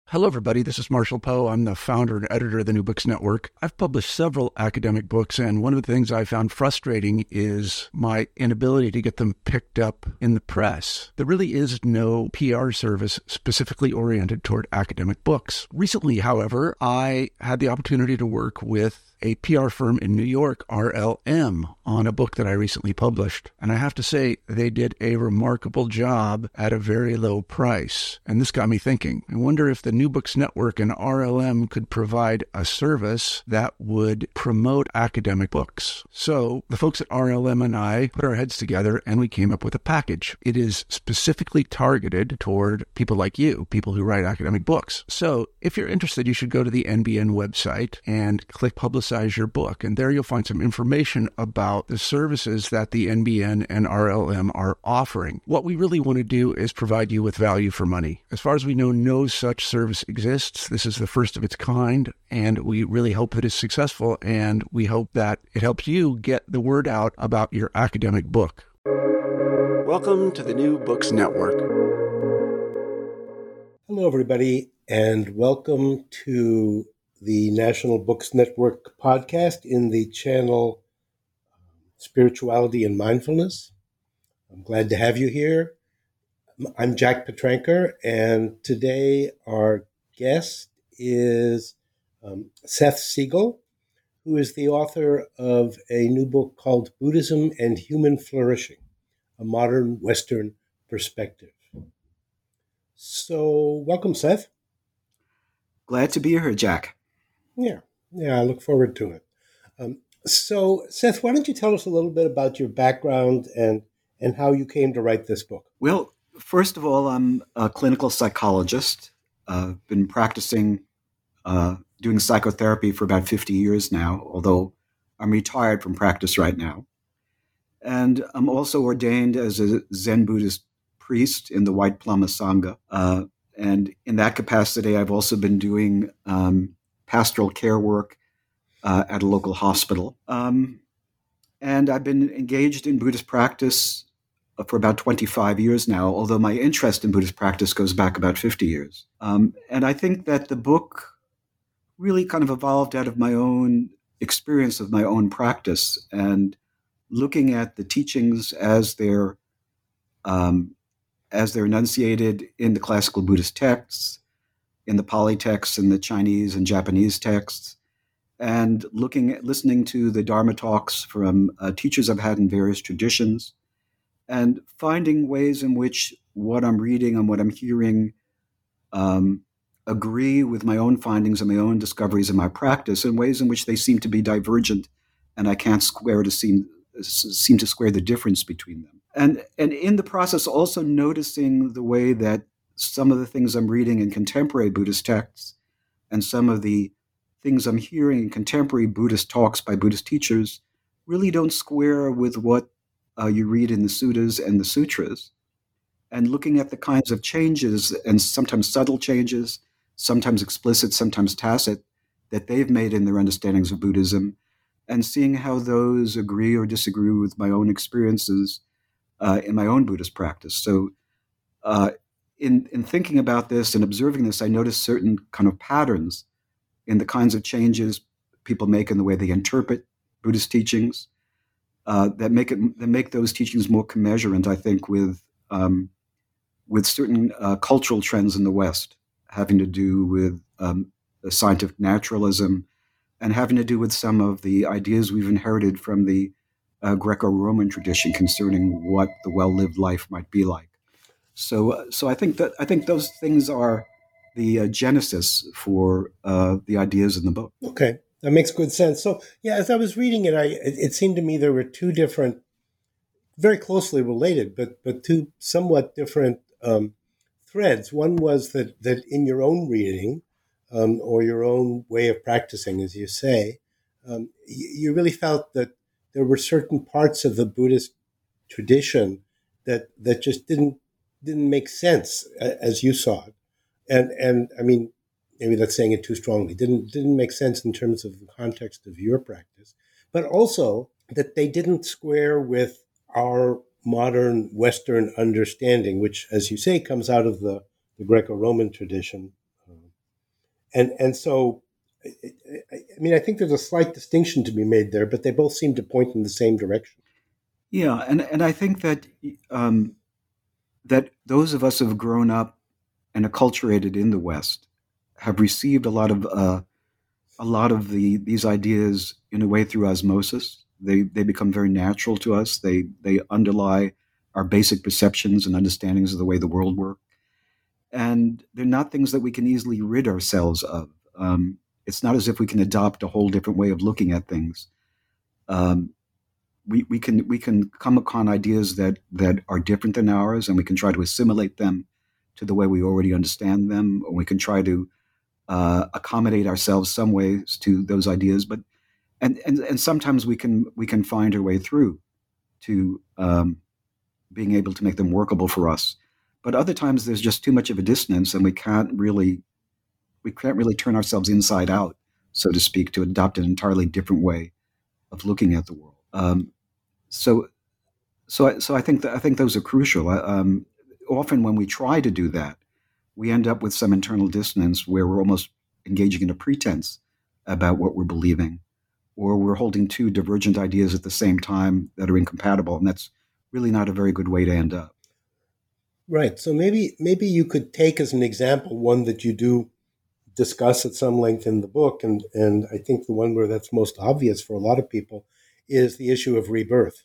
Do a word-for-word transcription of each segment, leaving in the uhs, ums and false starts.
Hello, everybody. This is Marshall Poe. I'm the founder and editor of the New Books Network. I've published several academic books, and one of the things I found frustrating is my inability to get them picked up in the press. There really is no P R service specifically oriented toward academic books. Recently, however, I had the opportunity to work with a P R firm in New York, R L M, on a book that I recently published. And I have to say, they did a remarkable job at a very low price. And this got me thinking. I wonder if the New Books Network and R L M could provide a service that would promote academic books. So the folks at R L M and I put our heads together and we came up with a package. It is specifically targeted toward people like you, people who write academic books. So if you're interested, you should go to the N B N website and click Publicize your book. And there you'll find some information about the services that the N B N and R L M are offering. What we really want to do is provide you with value for money. As far as we know, no such service exists. This is the first of its kind, and we really hope that it's successful, and we hope that it helps you get the word out about your academic book. Welcome to the New Books Network. Hello, everybody, and welcome to the National Books Network podcast in the channel Spirituality and Mindfulness. I'm glad to have you here. I'm Jack Petranker, and today our guest is um, Seth Siegel, who is the author of a new book called Buddhism and Human Flourishing, a Modern Western Perspective. So, welcome, Seth. Glad to be here, Jack. Yeah, yeah, I look forward to it. Um, so, Seth, why don't you tell us a little bit about your background and and how you came to write this book? Well, first of all, I'm a clinical psychologist. I've uh, been practicing, uh, doing psychotherapy for about fifty years now, although I'm retired from practice right now. And I'm also ordained as a Zen Buddhist priest in the White Plum Sangha. Uh, and in that capacity, I've also been doing um, pastoral care work uh, at a local hospital. Um, and I've been engaged in Buddhist practice for about twenty-five years now, although my interest in Buddhist practice goes back about fifty years. Um, and I think that the book really kind of evolved out of my own experience of my own practice and looking at the teachings as they're um, as they're enunciated in the classical Buddhist texts, in the Pali texts, in the Chinese and Japanese texts, and looking at, listening to the Dharma talks from uh, teachers I've had in various traditions, and finding ways in which what I'm reading and what I'm hearing um, agree with my own findings and my own discoveries in my practice, and ways in which they seem to be divergent, and I can't square to seem seem to square the difference between them. And and in the process, also noticing the way that some of the things I'm reading in contemporary Buddhist texts and some of the things I'm hearing in contemporary Buddhist talks by Buddhist teachers really don't square with what uh, you read in the suttas and the sutras. And looking at the kinds of changes, and sometimes subtle changes, sometimes explicit, sometimes tacit, that they've made in their understandings of Buddhism, and seeing how those agree or disagree with my own experiences uh, in my own Buddhist practice. So uh, in, in thinking about this and observing this, I noticed certain kind of patterns in the kinds of changes people make in the way they interpret Buddhist teachings uh, that make it that make those teachings more commensurate, I think, with um, with certain uh, cultural trends in the West, having to do with um, scientific naturalism and having to do with some of the ideas we've inherited from the uh, Greco-Roman tradition concerning what the well-lived life might be like. So, uh, so I think that I think those things are the uh, genesis for uh, the ideas in the book. Okay, that makes good sense. So, yeah, as I was reading it, I it, it seemed to me there were two different, very closely related, but but two somewhat different um, threads. One was that that in your own reading um, or your own way of practicing, as you say, um, you, you really felt that there were certain parts of the Buddhist tradition that that just didn't didn't make sense as you saw it, and and I mean, maybe that's saying it too strongly. Didn't didn't make sense in terms of the context of your practice, but also that they didn't square with our modern Western understanding, which, as you say, comes out of the, the Greco-Roman tradition. And and so, I I mean, I think there's a slight distinction to be made there, but they both seem to point in the same direction. Yeah, and and I think that um, that those of us who have grown up and acculturated in the West have received a lot of uh, a lot of the these ideas in a way through osmosis. They they become very natural to us. They they underlie our basic perceptions and understandings of the way the world works, and they're not things that we can easily rid ourselves of. Um, it's not as if we can adopt a whole different way of looking at things. Um, we, we can we can come upon ideas that that are different than ours, and we can try to assimilate them to the way we already understand them, or we can try to uh, accommodate ourselves some ways to those ideas. But and, and and sometimes we can we can find our way through to um, being able to make them workable for us. But other times there's just too much of a dissonance, and we can't really we can't really turn ourselves inside out, so to speak, to adopt an entirely different way of looking at the world. Um, so, so, I, so I think that, I think those are crucial. Um, often, when we try to do that, we end up with some internal dissonance where we're almost engaging in a pretense about what we're believing, or we're holding two divergent ideas at the same time that are incompatible, and that's really not a very good way to end up. Right. So maybe maybe you could take as an example one that you do discuss at some length in the book, and and I think the one where that's most obvious for a lot of people is the issue of rebirth.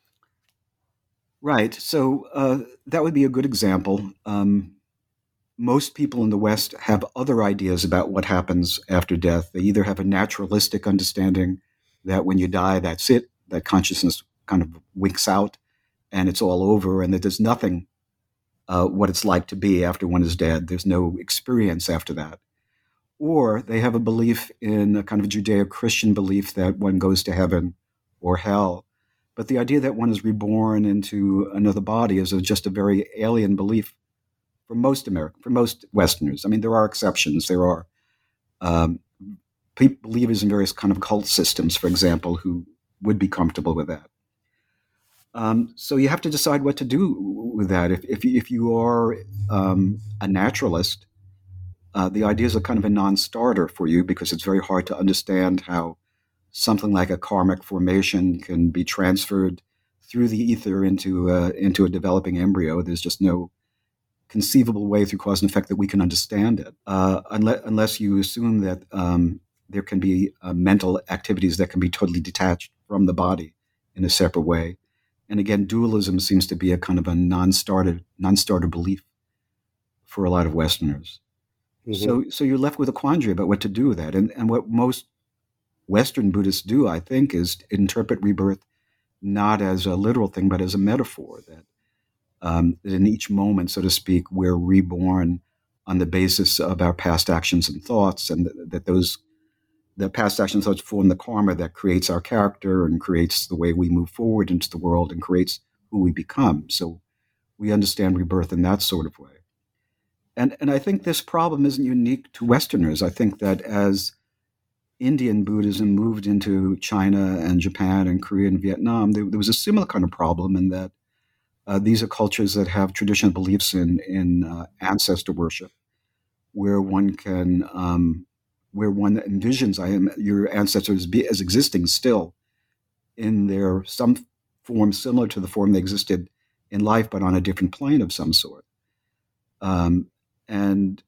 Right. So uh, that would be a good example. Um, most people in the West have other ideas about what happens after death. They either have a naturalistic understanding that when you die, that's it, that consciousness kind of winks out and it's all over, and that there's nothing uh, what it's like to be after one is dead. There's no experience after that. Or they have a belief in a kind of Judeo-Christian belief that one goes to heaven or hell. But the idea that one is reborn into another body is a, just a very alien belief for most American, for most Westerners. I mean, there are exceptions. There are um, believers in various kind of cult systems, for example, who would be comfortable with that. Um, so you have to decide what to do with that. If if, if you are um, a naturalist, uh, the ideas are kind of a non-starter for you because it's very hard to understand how something like a karmic formation can be transferred through the ether into uh, into a developing embryo. There's just no conceivable way through cause and effect that we can understand it, uh, unless, unless you assume that um, there can be uh, mental activities that can be totally detached from the body in a separate way. And again, dualism seems to be a kind of a non-starter non-starter belief for a lot of Westerners. Mm-hmm. So, so you're left with a quandary about what to do with that. And, and what most Western Buddhists do, I think, is interpret rebirth not as a literal thing, but as a metaphor, that, um, that in each moment, so to speak, we're reborn on the basis of our past actions and thoughts, and th- that those the past actions and thoughts form the karma that creates our character and creates the way we move forward into the world and creates who we become. So we understand rebirth in that sort of way. And and I think this problem isn't unique to Westerners. I think that as Indian Buddhism moved into China and Japan and Korea and Vietnam, there, there was a similar kind of problem in that uh, these are cultures that have traditional beliefs in in uh, ancestor worship, where one can, um, where one envisions I am, your ancestors be, as existing still in their some form similar to the form they existed in life, but on a different plane of some sort. Um, and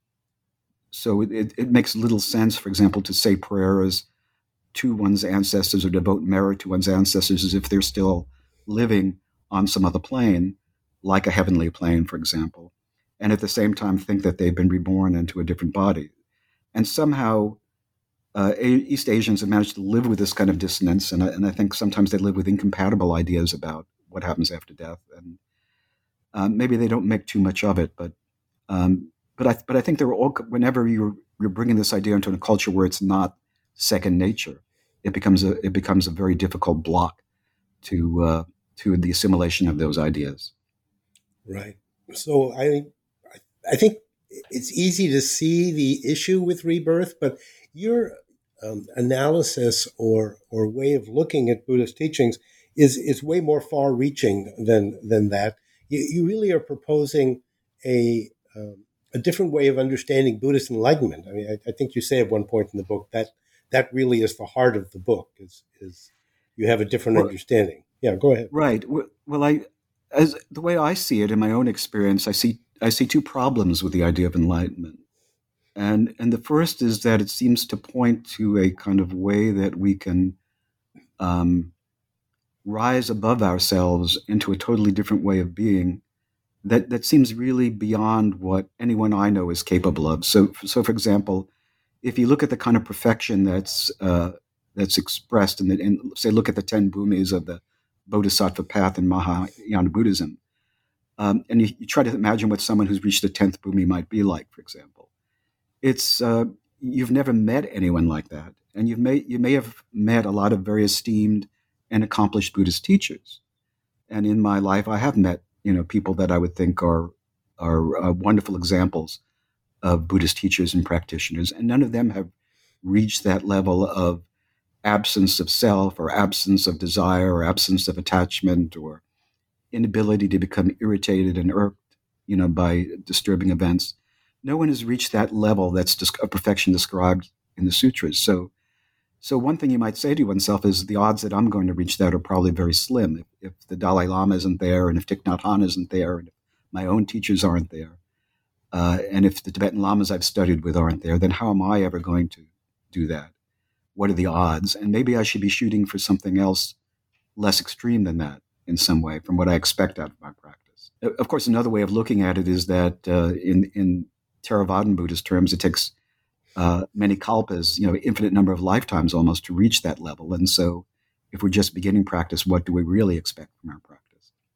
So it, it makes little sense, for example, to say prayers to one's ancestors or devote merit to one's ancestors as if they're still living on some other plane, like a heavenly plane, for example, and at the same time think that they've been reborn into a different body. And somehow uh, East Asians have managed to live with this kind of dissonance, and I, and I think sometimes they live with incompatible ideas about what happens after death. And um, maybe they don't make too much of it, but um, But I, but I think there are all, whenever you're you're bringing this idea into a culture where it's not second nature, it becomes a it becomes a very difficult block to uh, to the assimilation of those ideas. Right. So I I think it's easy to see the issue with rebirth, but your um, analysis or or way of looking at Buddhist teachings is is way more far-reaching than than that. You, you really are proposing a um, a different way of understanding Buddhist enlightenment. I mean, I, I think you say at one point in the book that that really is the heart of the book. Is is you have a different Well, understanding. Yeah, go ahead. right. Well, well, I, as the way I see it in my own experience, I see I see two problems with the idea of enlightenment, and and the first is that it seems to point to a kind of way that we can um, rise above ourselves into a totally different way of being that that seems really beyond what anyone I know is capable of. So, so for example, if you look at the kind of perfection that's uh, that's expressed in the, in, say, look at the ten bhumis of the Bodhisattva path in Mahayana Buddhism, um, and you, you try to imagine what someone who's reached the tenth bhumi might be like, for example, it's uh, you've never met anyone like that, and you've may you may have met a lot of very esteemed and accomplished Buddhist teachers, and in my life, I have met you know people that I would think are are uh, wonderful examples of Buddhist teachers and practitioners, and none of them have reached that level of absence of self or absence of desire or absence of attachment or inability to become irritated and irked, you know, by disturbing events. No one has reached that level that's a perfection described in the sutras. So, so one thing you might say to oneself is the odds that I'm going to reach that are probably very slim. If, if the Dalai Lama isn't there, and if Thich Nhat Hanh isn't there, and if my own teachers aren't there, Uh, and if the Tibetan Lamas I've studied with aren't there, then how am I ever going to do that? What are the odds? And maybe I should be shooting for something else less extreme than that in some way from what I expect out of my practice. Of course, another way of looking at it is that uh, in, in Theravadan Buddhist terms, it takes uh, many kalpas, you know, infinite number of lifetimes almost to reach that level. And so if we're just beginning practice, what do we really expect from our practice?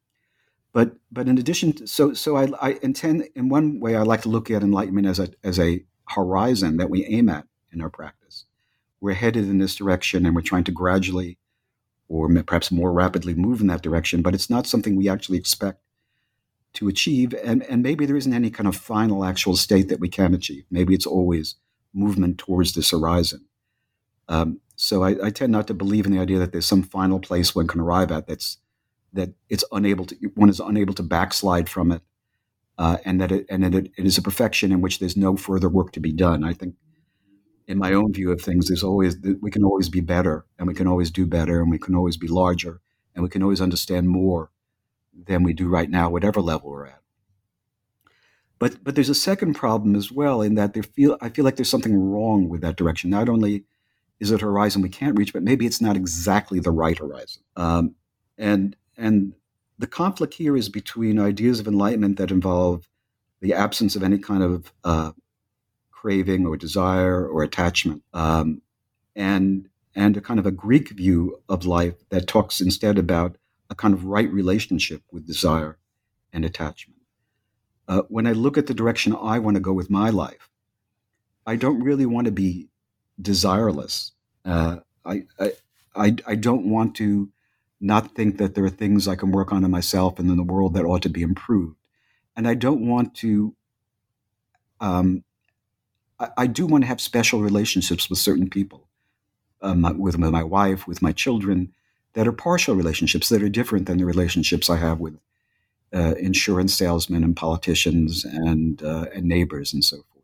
But but in addition, to, so so I, I intend in one way I like to look at enlightenment as a as a horizon that we aim at in our practice. We're headed in this direction, and we're trying to gradually, or perhaps more rapidly, move in that direction. But it's not something we actually expect to achieve, and and maybe there isn't any kind of final actual state that we can achieve. Maybe it's always movement towards this horizon. Um, so I, I tend not to believe in the idea that there's some final place one can arrive at that's that it's unable to, one is unable to backslide from it, uh, and that it, and that it, it is a perfection in which there's no further work to be done. I think, in my own view of things, there's always we can always be better, and we can always do better, and we can always be larger, and we can always understand more than we do right now, whatever level we're at. But but there's a second problem as well, in that there feel I feel like there's something wrong with that direction. Not only is it a horizon we can't reach, but maybe it's not exactly the right horizon, um, and And the conflict here is between ideas of enlightenment that involve the absence of any kind of uh, craving or desire or attachment, um, and and a kind of a Greek view of life that talks instead about a kind of right relationship with desire and attachment. Uh, when I look at the direction I want to go with my life, I don't really want to be desireless. Uh, I, I I I don't want to not think that there are things I can work on in myself and in the world that ought to be improved. And I don't want to, um, I, I do want to have special relationships with certain people, um, with, with my wife, with my children, that are partial relationships that are different than the relationships I have with uh, insurance salesmen and politicians and, uh, and neighbors and so forth.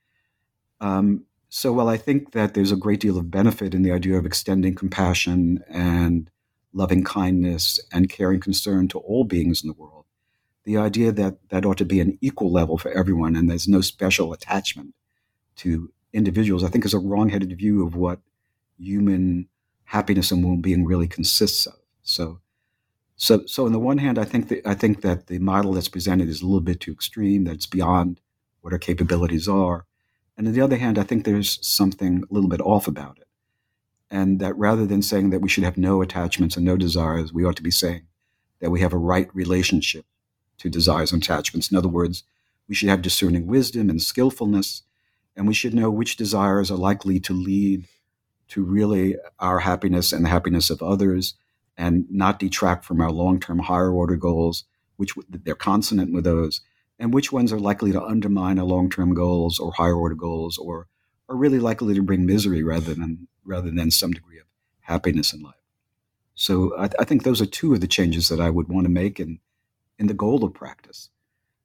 Um, so while I think that there's a great deal of benefit in the idea of extending compassion and loving kindness and caring concern to all beings in the world, the idea that that ought to be an equal level for everyone and there's no special attachment to individuals, I think is a wrong-headed view of what human happiness and well-being really consists of. So, so, so on the one hand, I think that I think that the model that's presented is a little bit too extreme, that it's beyond what our capabilities are. And on the other hand, I think there's something a little bit off about it. And that rather than saying that we should have no attachments and no desires, we ought to be saying that we have a right relationship to desires and attachments. In other words, we should have discerning wisdom and skillfulness, and we should know which desires are likely to lead to really our happiness and the happiness of others, and not detract from our long-term higher order goals, which they're consonant with those, and which ones are likely to undermine our long-term goals or higher order goals, or are really likely to bring misery rather than rather than some degree of happiness in life. So I, I think those are two of the changes that I would want to make in, in the goal of practice.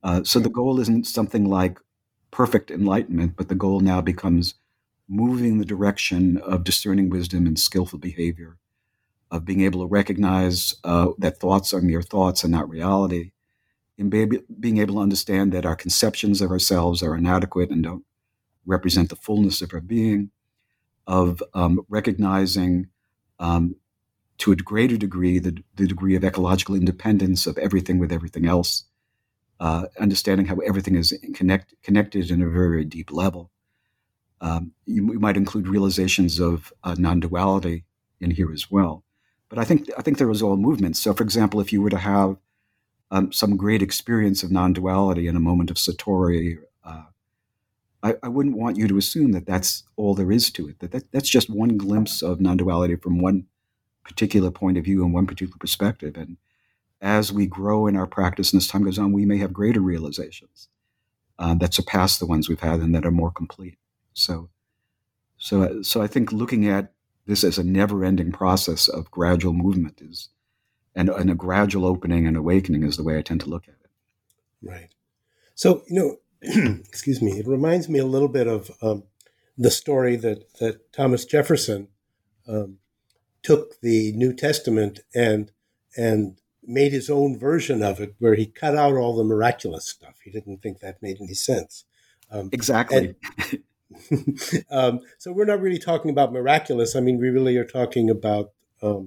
Uh, so the goal isn't something like perfect enlightenment, but the goal now becomes moving the direction of discerning wisdom and skillful behavior, of being able to recognize uh, that thoughts are mere thoughts and not reality, and be, being able to understand that our conceptions of ourselves are inadequate and don't represent the fullness of our being, of um, recognizing um, to a greater degree the, the degree of ecological independence of everything with everything else, uh, understanding how everything is connect, connected in a very, very deep level. Um, you, you might include realizations of uh, non-duality in here as well. But I think I think there was all movements. So, for example, if you were to have um, some great experience of non-duality in a moment of satori, uh, I, I wouldn't want you to assume that that's all there is to it. That, that that's just one glimpse of non-duality from one particular point of view and one particular perspective. And as we grow in our practice and as time goes on, we may have greater realizations um, that surpass the ones we've had and that are more complete. So, so, so I think looking at this as a never-ending process of gradual movement is, and, and a gradual opening and awakening is the way I tend to look at it. Right. So, you know, excuse me, it reminds me a little bit of um, the story that, that Thomas Jefferson um, took the New Testament and and made his own version of it, where he cut out all the miraculous stuff. He didn't think that made any sense. Um, exactly. And, um, so we're not really talking about miraculous. I mean, we really are talking about um,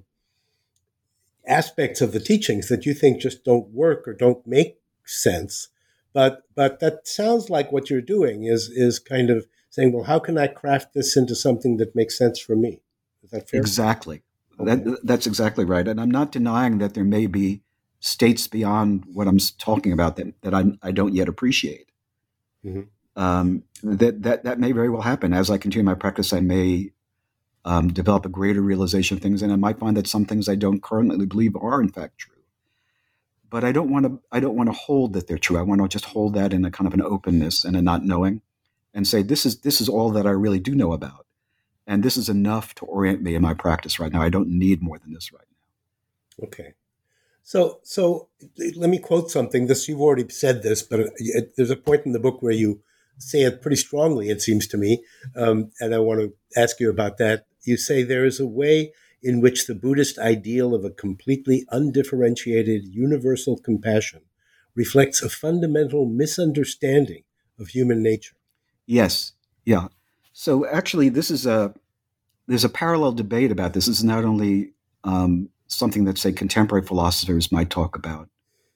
aspects of the teachings that you think just don't work or don't make sense. But but that sounds like what you're doing is is kind of saying, well, how can I craft this into something that makes sense for me? Is that fair? Exactly. Okay. That, that's exactly right. And I'm not denying that there may be states beyond what I'm talking about that, that I, I don't yet appreciate. Mm-hmm. Um, that, that that may very well happen. As I continue my practice, I may um, develop a greater realization of things, and I might find that some things I don't currently believe are in fact true. But I don't want to. I don't want to hold that they're true. I want to just hold that in a kind of an openness and a not knowing, and say this is this is all that I really do know about, and this is enough to orient me in my practice right now. I don't need more than this right now. Okay. So, so let me quote something. This you've already said this, but it, there's a point in the book where you say it pretty strongly, it seems to me, um, and I want to ask you about that. You say there is a way in which the Buddhist ideal of a completely undifferentiated universal compassion reflects a fundamental misunderstanding of human nature. Yes, yeah. So actually, this is a there's a parallel debate about this. This is not only um, something that, say, contemporary philosophers might talk about.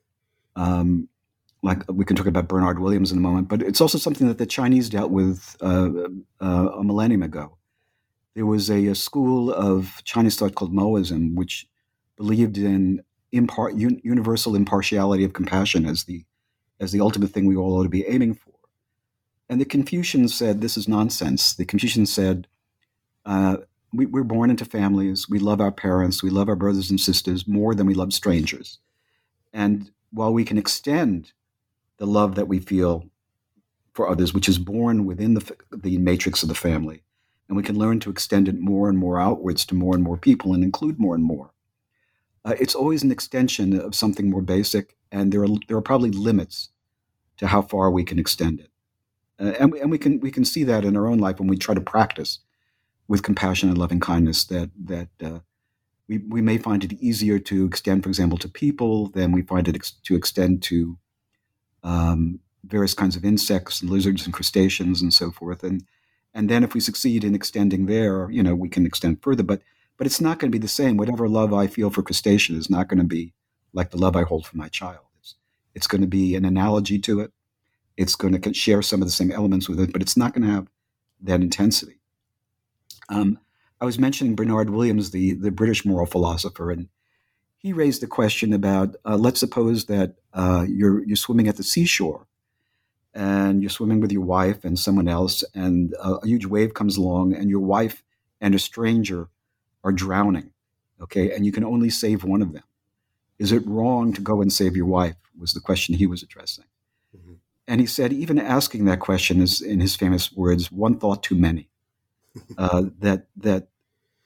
Um, like we can talk about Bernard Williams in a moment, but it's also something that the Chinese dealt with uh, uh, a millennium ago. There was a, a school of Chinese thought called Moism, which believed in impar- un- universal impartiality of compassion as the as the ultimate thing we all ought to be aiming for. And the Confucians said this is nonsense. The Confucians said uh, we, we're born into families, we love our parents, we love our brothers and sisters more than we love strangers. And while we can extend the love that we feel for others, which is born within the the matrix of the family, and we can learn to extend it more and more outwards to more and more people and include more and more. Uh, it's always an extension of something more basic, and there are there are probably limits to how far we can extend it. Uh, and and we can we can see that in our own life when we try to practice with compassion and loving kindness. That that uh, we we may find it easier to extend, for example, to people than we find it ex- to extend to um, various kinds of insects and lizards and crustaceans and so forth. And And then if we succeed in extending there, you know, we can extend further. But but it's not going to be the same. Whatever love I feel for crustacean is not going to be like the love I hold for my child. It's, it's going to be an analogy to it. It's going to share some of the same elements with it, but it's not going to have that intensity. Um, I was mentioning Bernard Williams, the, the British moral philosopher, and he raised the question about, uh, let's suppose that uh, you're you're swimming at the seashore, and you're swimming with your wife and someone else, and a, a huge wave comes along, and your wife and a stranger are drowning, okay? And you can only save one of them. Is it wrong to go and save your wife, was the question he was addressing. Mm-hmm. And he said, even asking that question is, in his famous words, one thought too many, uh, that that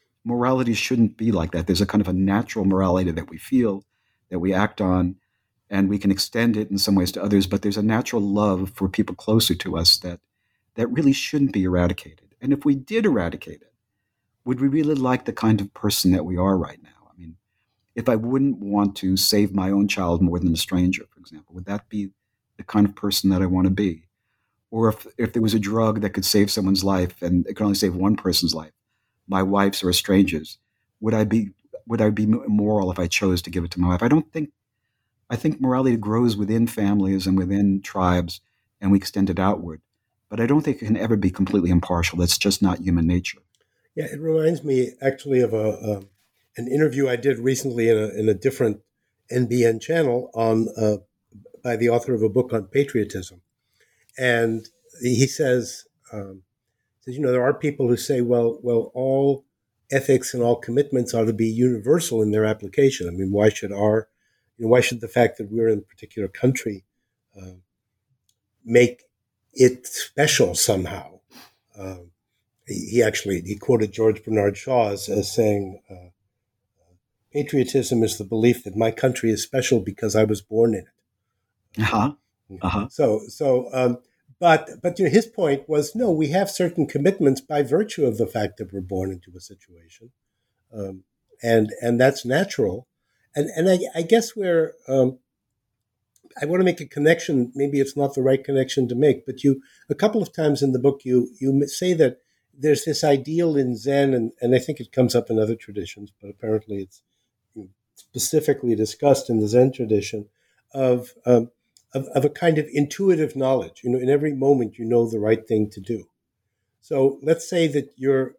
morality shouldn't be like that. There's a kind of a natural morality that we feel, that we act on, and we can extend it in some ways to others, but there's a natural love for people closer to us that that really shouldn't be eradicated. And if we did eradicate it, would we really like the kind of person that we are right now? I mean, if I wouldn't want to save my own child more than a stranger, for example, would that be the kind of person that I want to be? Or if, if there was a drug that could save someone's life and it could only save one person's life, my wife's or a stranger's, would I be would I be immoral if I chose to give it to my wife? I don't think, I think morality grows within families and within tribes, and we extend it outward. But I don't think it can ever be completely impartial. That's just not human nature. Yeah, it reminds me actually of a, a an interview I did recently in a in a different N B N channel on uh, by the author of a book on patriotism, and he says, um, says, you know, there are people who say, well, well, all ethics and all commitments ought to be universal in their application. I mean, why should our, you know, why should the fact that we're in a particular country uh, make it special somehow? Um, he, he actually he quoted George Bernard Shaw as, as saying, uh, "Patriotism is the belief that my country is special because I was born in it." Uh huh. Uh huh. So, so, um, but, but you know, his point was, no, we have certain commitments by virtue of the fact that we're born into a situation, um, and and that's natural. And and I, I guess where um, I want to make a connection. Maybe it's not the right connection to make, but you a couple of times in the book you you say that there's this ideal in Zen, and, and I think it comes up in other traditions, but apparently it's specifically discussed in the Zen tradition of, um, of of a kind of intuitive knowledge. You know, in every moment you know the right thing to do. So let's say that you're,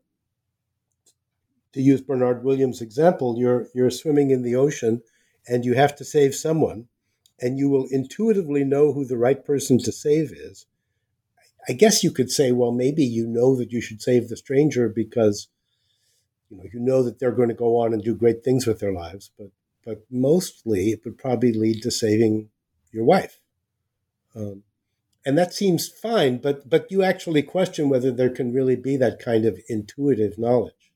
to use Bernard Williams' example, you're you're swimming in the ocean and you have to save someone, and you will intuitively know who the right person to save is. I guess you could say, well, maybe you know that you should save the stranger because you know you know that they're going to go on and do great things with their lives, but but mostly it would probably lead to saving your wife. Um, and that seems fine, but but you actually question whether there can really be that kind of intuitive knowledge.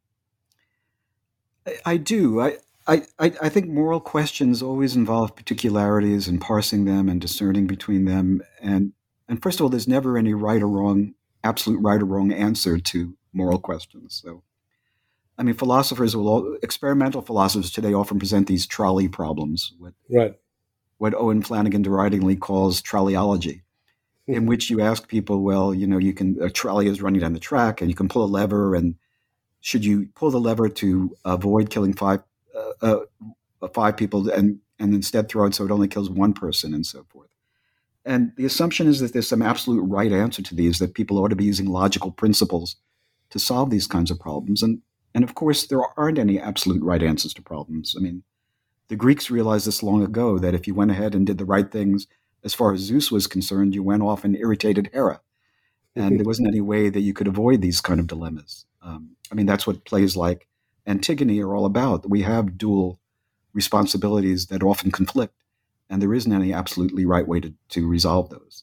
I, I do. I, I, I think moral questions always involve particularities and parsing them and discerning between them. And, and first of all, there's never any right or wrong, absolute right or wrong answer to moral questions. So, I mean, philosophers will, all, experimental philosophers today often present these trolley problems, what, right. what Owen Flanagan deridingly calls trolleyology, mm-hmm. in which you ask people, well, you know, you can, a trolley is running down the track and you can pull a lever, and should you pull the lever to avoid killing five Uh, uh, five people and, and instead throw it so it only kills one person and so forth. And the assumption is that there's some absolute right answer to these, that people ought to be using logical principles to solve these kinds of problems. And, and of course, there aren't any absolute right answers to problems. I mean, the Greeks realized this long ago, that if you went ahead and did the right things, as far as Zeus was concerned, you went off and irritated Hera. And there wasn't any way that you could avoid these kind of dilemmas. Um, I mean, that's what plays like Antigone are all about. We have dual responsibilities that often conflict, and there isn't any absolutely right way to, to resolve those.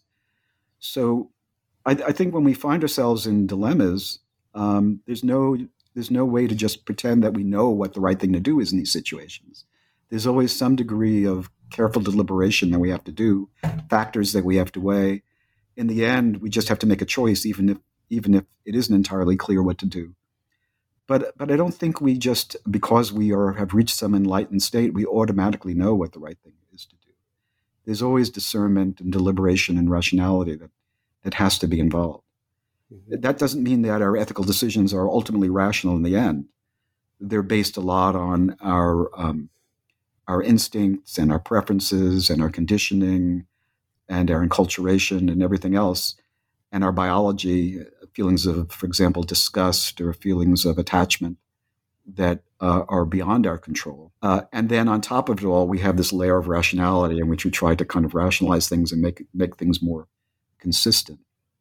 So I, I think when we find ourselves in dilemmas, um, there's no there's no way to just pretend that we know what the right thing to do is in these situations. There's always some degree of careful deliberation that we have to do, factors that we have to weigh. In the end, we just have to make a choice, even if even if it isn't entirely clear what to do. But but I don't think we just, because we are have reached some enlightened state, we automatically know what the right thing is to do. There's always discernment and deliberation and rationality that, that has to be involved. Mm-hmm. That doesn't mean that our ethical decisions are ultimately rational in the end. They're based a lot on our um, our instincts and our preferences and our conditioning and our enculturation and everything else, and our biology, feelings of, for example, disgust or feelings of attachment that uh, are beyond our control. Uh, and then on top of it all, we have this layer of rationality in which we try to kind of rationalize things and make make things more consistent.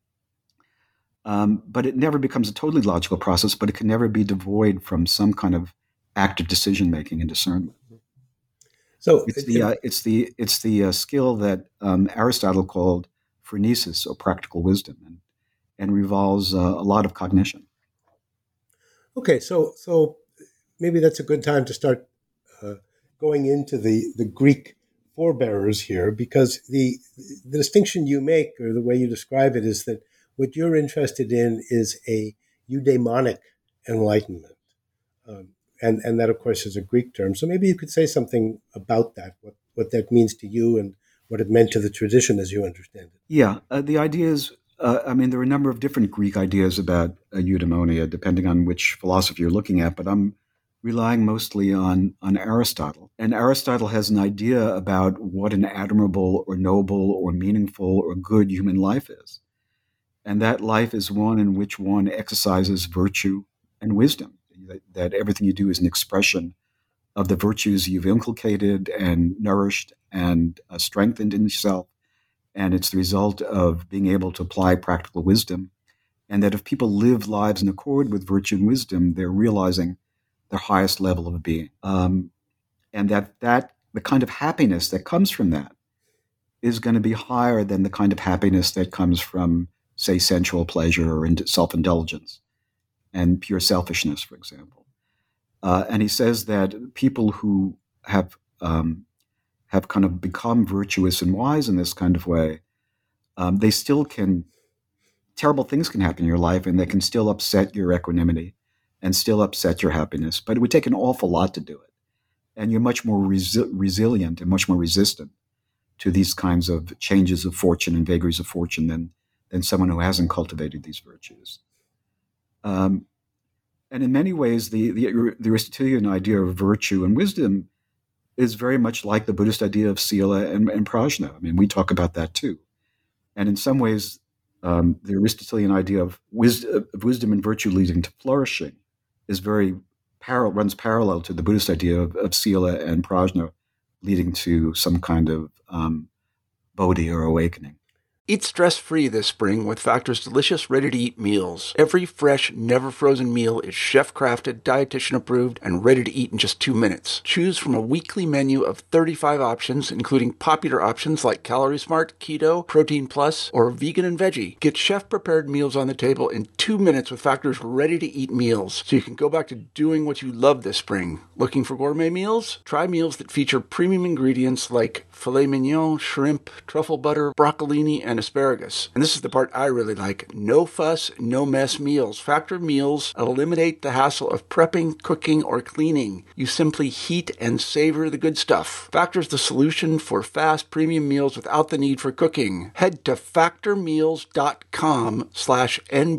Um, but it never becomes a totally logical process, but it can never be devoid from some kind of active decision-making and discernment. So it's the, uh, it's the, it's the uh, skill that um, Aristotle called phronesis, or practical wisdom, and and revolves uh, a lot of cognition. Okay, so so maybe that's a good time to start uh, going into the, the Greek forebearers here, because the the distinction you make, or the way you describe it, is that what you're interested in is a eudaimonic enlightenment, um, and and that of course is a Greek term. So maybe you could say something about that, what what that means to you, and what it meant to the tradition as you understand it. Yeah, uh, the idea is, uh, I mean, there are a number of different Greek ideas about uh, eudaimonia, depending on which philosophy you're looking at, but I'm relying mostly on, on Aristotle. And Aristotle has an idea about what an admirable or noble or meaningful or good human life is. And that life is one in which one exercises virtue and wisdom, that, that everything you do is an expression of the virtues you've inculcated and nourished and uh, strengthened in yourself. And it's the result of being able to apply practical wisdom. And that if people live lives in accord with virtue and wisdom, they're realizing their highest level of being. Um, and that, that the kind of happiness that comes from that is going to be higher than the kind of happiness that comes from, say, sensual pleasure or self-indulgence and pure selfishness, for example. Uh, and he says that people who have um, have kind of become virtuous and wise in this kind of way, um, they still can, terrible things can happen in your life, and they can still upset your equanimity and still upset your happiness. But it would take an awful lot to do it. And you're much more resi- resilient and much more resistant to these kinds of changes of fortune and vagaries of fortune than, than someone who hasn't cultivated these virtues. Um, and in many ways, the, the, the Aristotelian idea of virtue and wisdom is very much like the Buddhist idea of sila and, and prajna. I mean, we talk about that too. And in some ways, um, the Aristotelian idea of, wis- of wisdom and virtue leading to flourishing is very par- runs parallel to the Buddhist idea of, of sila and prajna leading to some kind of um, bodhi or awakening. Eat stress-free this spring with Factor's delicious, ready-to-eat meals. Every fresh, never-frozen meal is chef-crafted, dietitian-approved, and ready to eat in just two minutes. Choose from a weekly menu of thirty-five options, including popular options like Calorie Smart, Keto, Protein Plus, or Vegan and Veggie. Get chef-prepared meals on the table in two minutes with Factor's ready-to-eat meals, so you can go back to doing what you love this spring. Looking for gourmet meals? Try meals that feature premium ingredients like filet mignon, shrimp, truffle butter, broccolini, and asparagus. And this is the part I really like. No fuss, no mess meals. Factor meals eliminate the hassle of prepping, cooking, or cleaning. You simply heat and savor the good stuff. Factor's the solution for fast premium meals without the need for cooking. Head to factormeals.com slash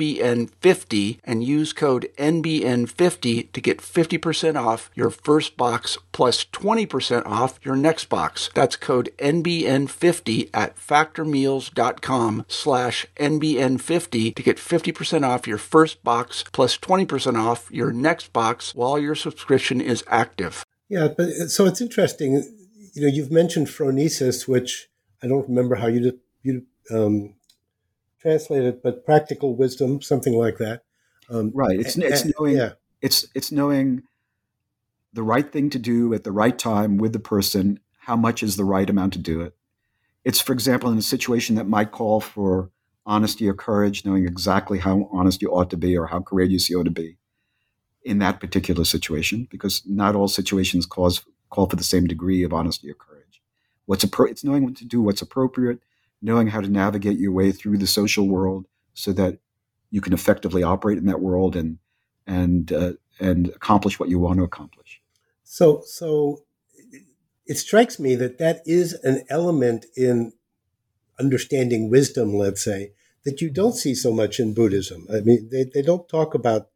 NBN50 and use code N B N fifty to get fifty percent off your first box plus twenty percent off your next box. That's code N B N fifty at factormeals.com slash NBN50 to get fifty percent off your first box plus twenty percent off your next box while your subscription is active. Yeah, but so it's interesting. You know, you've mentioned phronesis, which I don't remember how you you um, translate it, but practical wisdom, something like that. Um, right. It's it's knowing yeah. it's it's knowing the right thing to do at the right time with the person. How much is the right amount to do it? It's, for example, in a situation that might call for honesty or courage, knowing exactly how honest you ought to be or how courageous you ought to be in that particular situation, because not all situations cause, call for the same degree of honesty or courage. What's appro- It's knowing what to do, what's appropriate, knowing how to navigate your way through the social world so that you can effectively operate in that world and and uh, and accomplish what you want to accomplish. So, so. It strikes me that that is an element in understanding wisdom, let's say, that you don't see so much in Buddhism. I mean, they, they don't talk about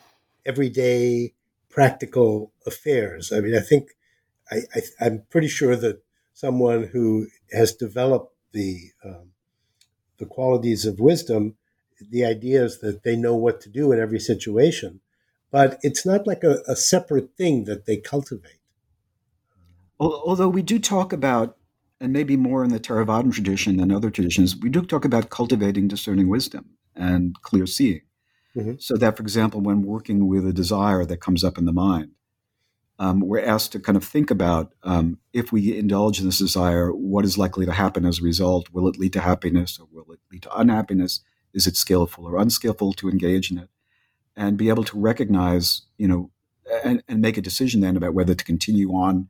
everyday practical affairs. I mean, I think I, I, I'm pretty sure that someone who has developed the um, the qualities of wisdom, the idea is that they know what to do in every situation, but it's not like a, a separate thing that they cultivate. Although we do talk about, and maybe more in the Theravada tradition than other traditions, we do talk about cultivating discerning wisdom and clear seeing. Mm-hmm. So that, for example, when working with a desire that comes up in the mind, um, we're asked to kind of think about um, if we indulge in this desire, what is likely to happen as a result? Will it lead to happiness or will it lead to unhappiness? Is it skillful or unskillful to engage in it? And be able to recognize, you know, and, and make a decision then about whether to continue on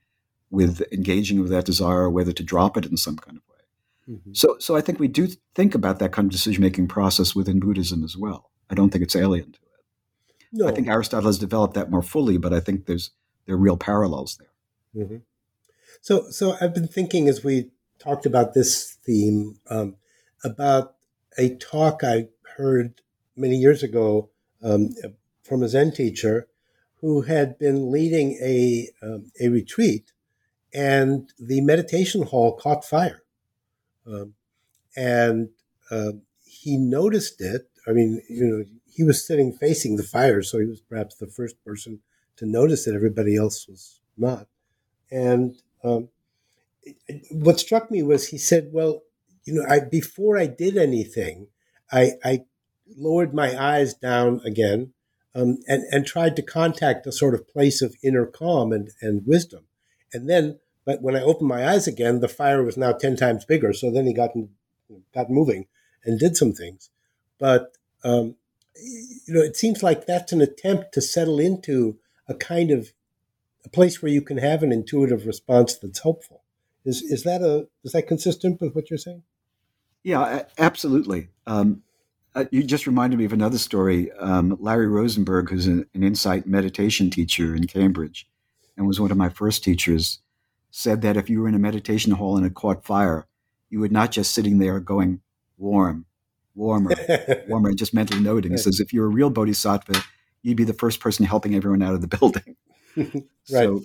with engaging with that desire, or whether to drop it in some kind of way. Mm-hmm. So, so I think we do think about that kind of decision-making process within Buddhism as well. I don't think it's alien to it. No. I think Aristotle has developed that more fully, but I think there's there are real parallels there. Mm-hmm. So, so I've been thinking as we talked about this theme um, about a talk I heard many years ago um, from a Zen teacher who had been leading a um, a retreat, and the meditation hall caught fire, um, and uh, he noticed it. I mean, you know, he was sitting facing the fire, so he was perhaps the first person to notice it. Everybody else was not, and um, what struck me was he said, well, you know, I before I did anything, I, I lowered my eyes down again um, and, and tried to contact a sort of place of inner calm and, and wisdom. And then, but when I opened my eyes again, the fire was now ten times bigger. So then he got, got moving and did some things. But, um, you know, it seems like that's an attempt to settle into a kind of a place where you can have an intuitive response that's helpful. Is is that a is that consistent with what you're saying? Yeah, absolutely. Um, uh, you just reminded me of another story. Um, Larry Rosenberg, who's an, an insight meditation teacher in Cambridge, and was one of my first teachers, said that if you were in a meditation hall and it caught fire, you would not just sitting there going warm, warmer, warmer, and just mentally noting. He says if you're a real bodhisattva, you'd be the first person helping everyone out of the building. Right. So,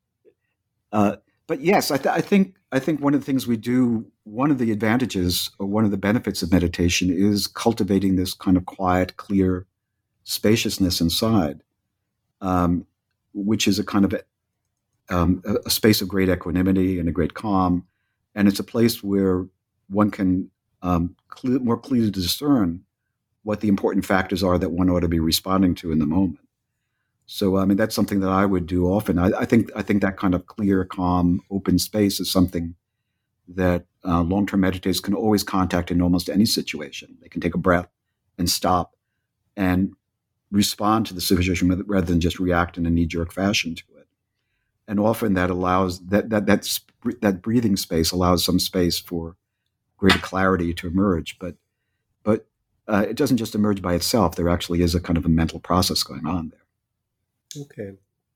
uh, but yes, I, th- I think I think one of the things we do, one of the advantages or one of the benefits of meditation is cultivating this kind of quiet, clear spaciousness inside, um, which is a kind of a, um, a, a space of great equanimity and a great calm, and it's a place where one can um, cle- more clearly discern what the important factors are that one ought to be responding to in the moment. So, I mean, that's something that I would do often. I, I think I think that kind of clear, calm, open space is something that uh, long-term meditators can always contact in almost any situation. They can take a breath and stop and respond to the situation rather than just react in a knee-jerk fashion to it. And often that allows that that that that breathing space allows some space for greater clarity to emerge. But but uh, it doesn't just emerge by itself. There actually is a kind of a mental process going on there. Okay,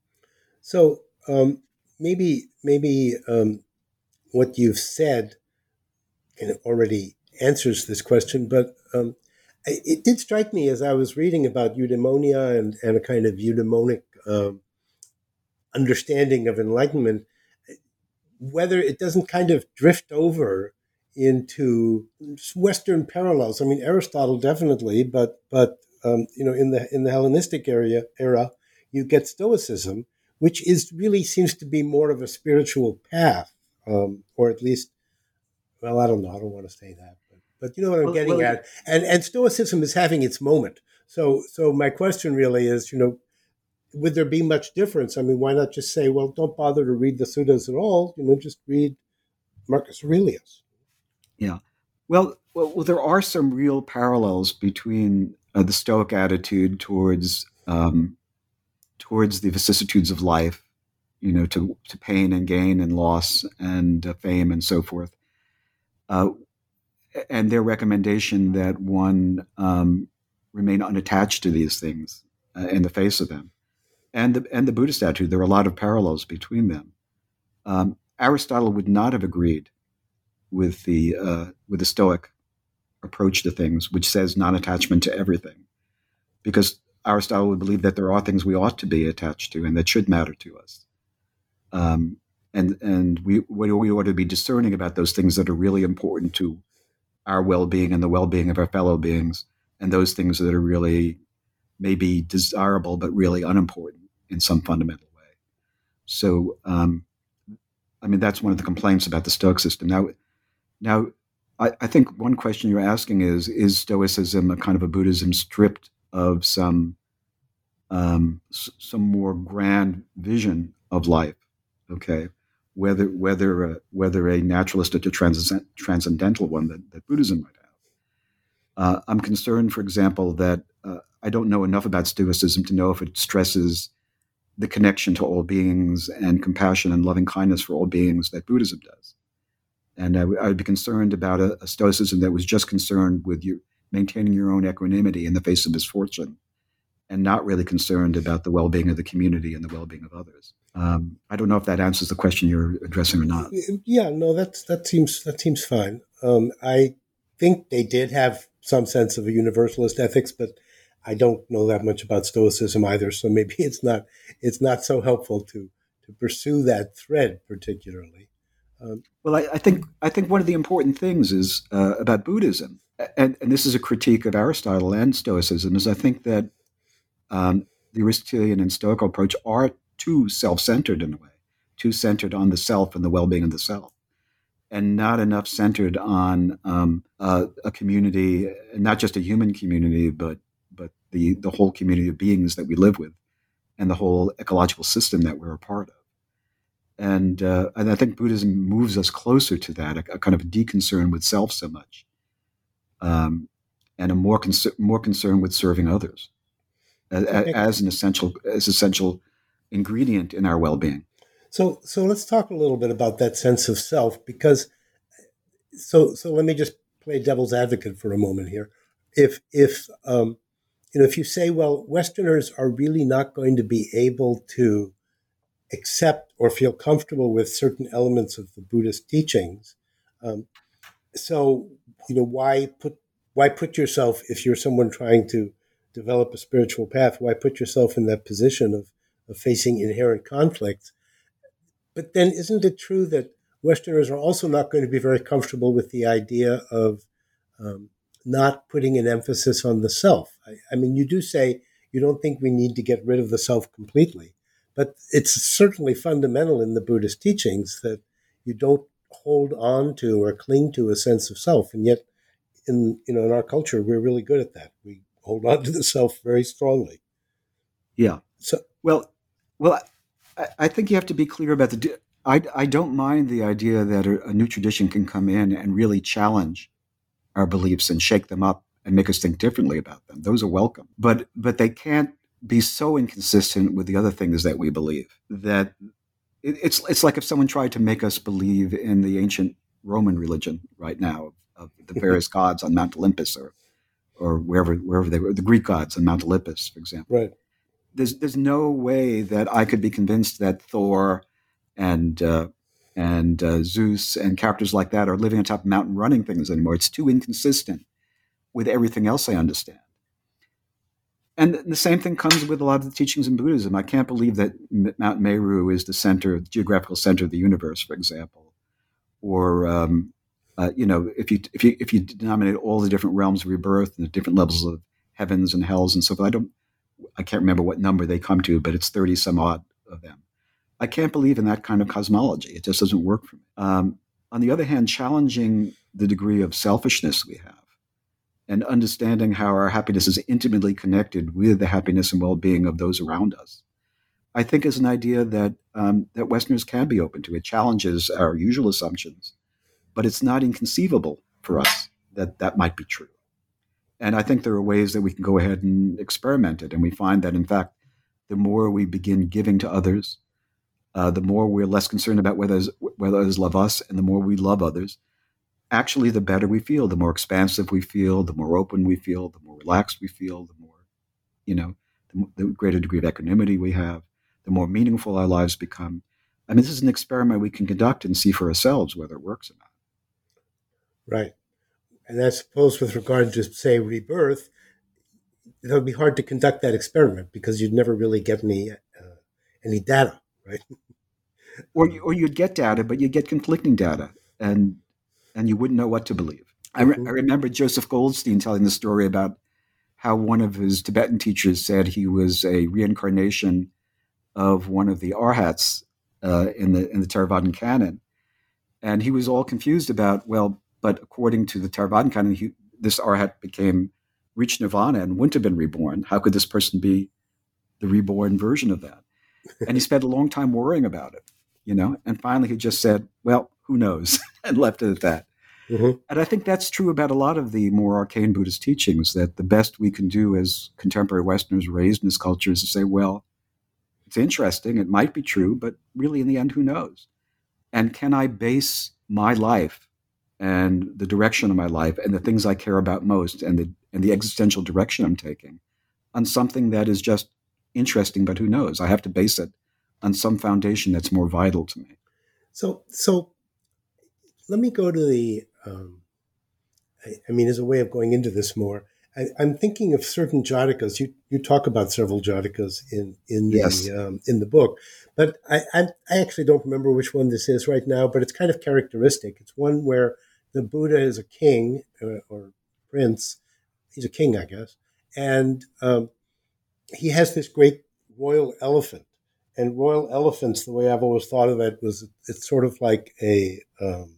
so um, maybe maybe um, what you've said kind of already answers this question, but um, it did strike me as I was reading about eudaimonia and, and a kind of eudaimonic um, understanding of enlightenment, whether it doesn't kind of drift over into Western parallels. I mean, Aristotle definitely, but but um, you know, in the in the Hellenistic area era. You get Stoicism, which is really seems to be more of a spiritual path, um, or at least, well, I don't know. I don't want to say that, but, but you know what I'm well, getting well, at. And and Stoicism is having its moment. So so my question really is, you know, would there be much difference? I mean, why not just say, well, don't bother to read the Suttas at all. You know, just read Marcus Aurelius. Yeah. Well, well, well there are some real parallels between uh, the Stoic attitude towards. Um, towards the vicissitudes of life, you know, to, to pain and gain and loss and uh, fame and so forth. Uh, and their recommendation that one um, remain unattached to these things uh, in the face of them. And the, and the Buddhist attitude, there are a lot of parallels between them. Um, Aristotle would not have agreed with the, uh, with the Stoic approach to things, which says non-attachment to everything. Because Aristotle would believe that there are things we ought to be attached to and that should matter to us. Um, and and we, we ought to be discerning about those things that are really important to our well-being and the well-being of our fellow beings, and those things that are really maybe desirable but really unimportant in some fundamental way. So, um, I mean, that's one of the complaints about the Stoic system. Now, now I, I think one question you're asking is, is Stoicism a kind of a Buddhism stripped of some um, s- some more grand vision of life, okay? Whether whether uh, whether a naturalistic or transcend- transcendental one that, that Buddhism might have. Uh, I'm concerned, for example, that uh, I don't know enough about Stoicism to know if it stresses the connection to all beings and compassion and loving kindness for all beings that Buddhism does. And I, w- I would be concerned about a, a Stoicism that was just concerned with you maintaining your own equanimity in the face of misfortune, and not really concerned about the well-being of the community and the well-being of others. Um, I don't know if that answers the question you're addressing or not. Yeah, no, that's that seems that seems fine. Um, I think they did have some sense of a universalist ethics, but I don't know that much about Stoicism either. So maybe it's not it's not so helpful to to pursue that thread particularly. Um, well, I, I think I think one of the important things is uh, about Buddhism, and, and this is a critique of Aristotle and Stoicism, is I think that um, the Aristotelian and Stoical approach are too self-centered in a way, too centered on the self and the well-being of the self, and not enough centered on um, uh, a community, not just a human community, but but the, the whole community of beings that we live with, and the whole ecological system that we're a part of. And uh, and I think Buddhism moves us closer to that, a, a kind of a deconcern with self so much, um, and a more con- more concern with serving others as, as an essential as essential ingredient in our well-being. So so let's talk a little bit about that sense of self, because so so let me just play devil's advocate for a moment here. If if um, you know if you say, well, Westerners are really not going to be able to accept or feel comfortable with certain elements of the Buddhist teachings, um, so you know why put why put yourself, if you're someone trying to develop a spiritual path, why put yourself in that position of, of facing inherent conflicts? But then isn't it true that Westerners are also not going to be very comfortable with the idea of um, not putting an emphasis on the self? I, I mean, you do say you don't think we need to get rid of the self completely, but it's certainly fundamental in the Buddhist teachings that you don't hold on to or cling to a sense of self. And yet, in you know, in our culture, we're really good at that. We hold on to the self very strongly. Yeah. So, well, well, I, I think you have to be clear about the. I I don't mind the idea that a, a new tradition can come in and really challenge our beliefs and shake them up and make us think differently about them. Those are welcome, but but they can't be so inconsistent with the other things that we believe that it, it's it's like if someone tried to make us believe in the ancient Roman religion right now of the various gods on Mount Olympus or or wherever wherever they were, the Greek gods on Mount Olympus, for example. Right. There's there's no way that I could be convinced that Thor and uh, and uh, Zeus and characters like that are living on top of a mountain running things anymore. It's too inconsistent with everything else I understand. And the same thing comes with a lot of the teachings in Buddhism. I can't believe that Mount Meru is the center, the geographical center of the universe, for example. Or, um, uh, you know, if you if you if you denominate all the different realms of rebirth and the different levels of heavens and hells and so forth, I don't, I can't remember what number they come to, but it's thirty some odd of them. I can't believe in that kind of cosmology. It just doesn't work for me. Um, on the other hand, challenging the degree of selfishness we have, and understanding how our happiness is intimately connected with the happiness and well-being of those around us, I think is an idea that um, that Westerners can be open to. It challenges our usual assumptions, but it's not inconceivable for us that that might be true. And I think there are ways that we can go ahead and experiment it. And we find that, in fact, the more we begin giving to others, uh, the more we're less concerned about whether, whether others love us, and the more we love others, actually, the better we feel, the more expansive we feel, the more open we feel, the more relaxed we feel, the more, you know, the, the greater degree of equanimity we have, the more meaningful our lives become. I mean, this is an experiment we can conduct and see for ourselves whether it works or not. Right. And I suppose with regard to, say, rebirth, it would be hard to conduct that experiment because you'd never really get any uh, any data, right? Or, you, or you'd get data, but you'd get conflicting data, and and you wouldn't know what to believe. I, re- I remember Joseph Goldstein telling the story about how one of his Tibetan teachers said he was a reincarnation of one of the arhats uh, in the in the Theravadan canon, and he was all confused about, well, but according to the Theravadan canon, he, this arhat became reached nirvana and wouldn't have been reborn. How could this person be the reborn version of that? And he spent a long time worrying about it, you know. And finally, he just said, "Well, who knows?" and left it at that. Mm-hmm. And I think that's true about a lot of the more arcane Buddhist teachings, that the best we can do as contemporary Westerners raised in this culture is to say, well, it's interesting. It might be true, but really in the end, who knows? And can I base my life and the direction of my life and the things I care about most and the and the existential direction I'm taking on something that is just interesting, but who knows? I have to base it on some foundation that's more vital to me. So, so let me go to the, um, I, I mean, as a way of going into this more, I, I'm thinking of certain Jatakas. You you talk about several Jatakas in in Yes. the um, in the book, but I, I I actually don't remember which one this is right now. But it's kind of characteristic. It's one where the Buddha is a king or, or prince. He's a king, I guess, and um, he has this great royal elephant. And royal elephants, the way I've always thought of it, was it's sort of like a um,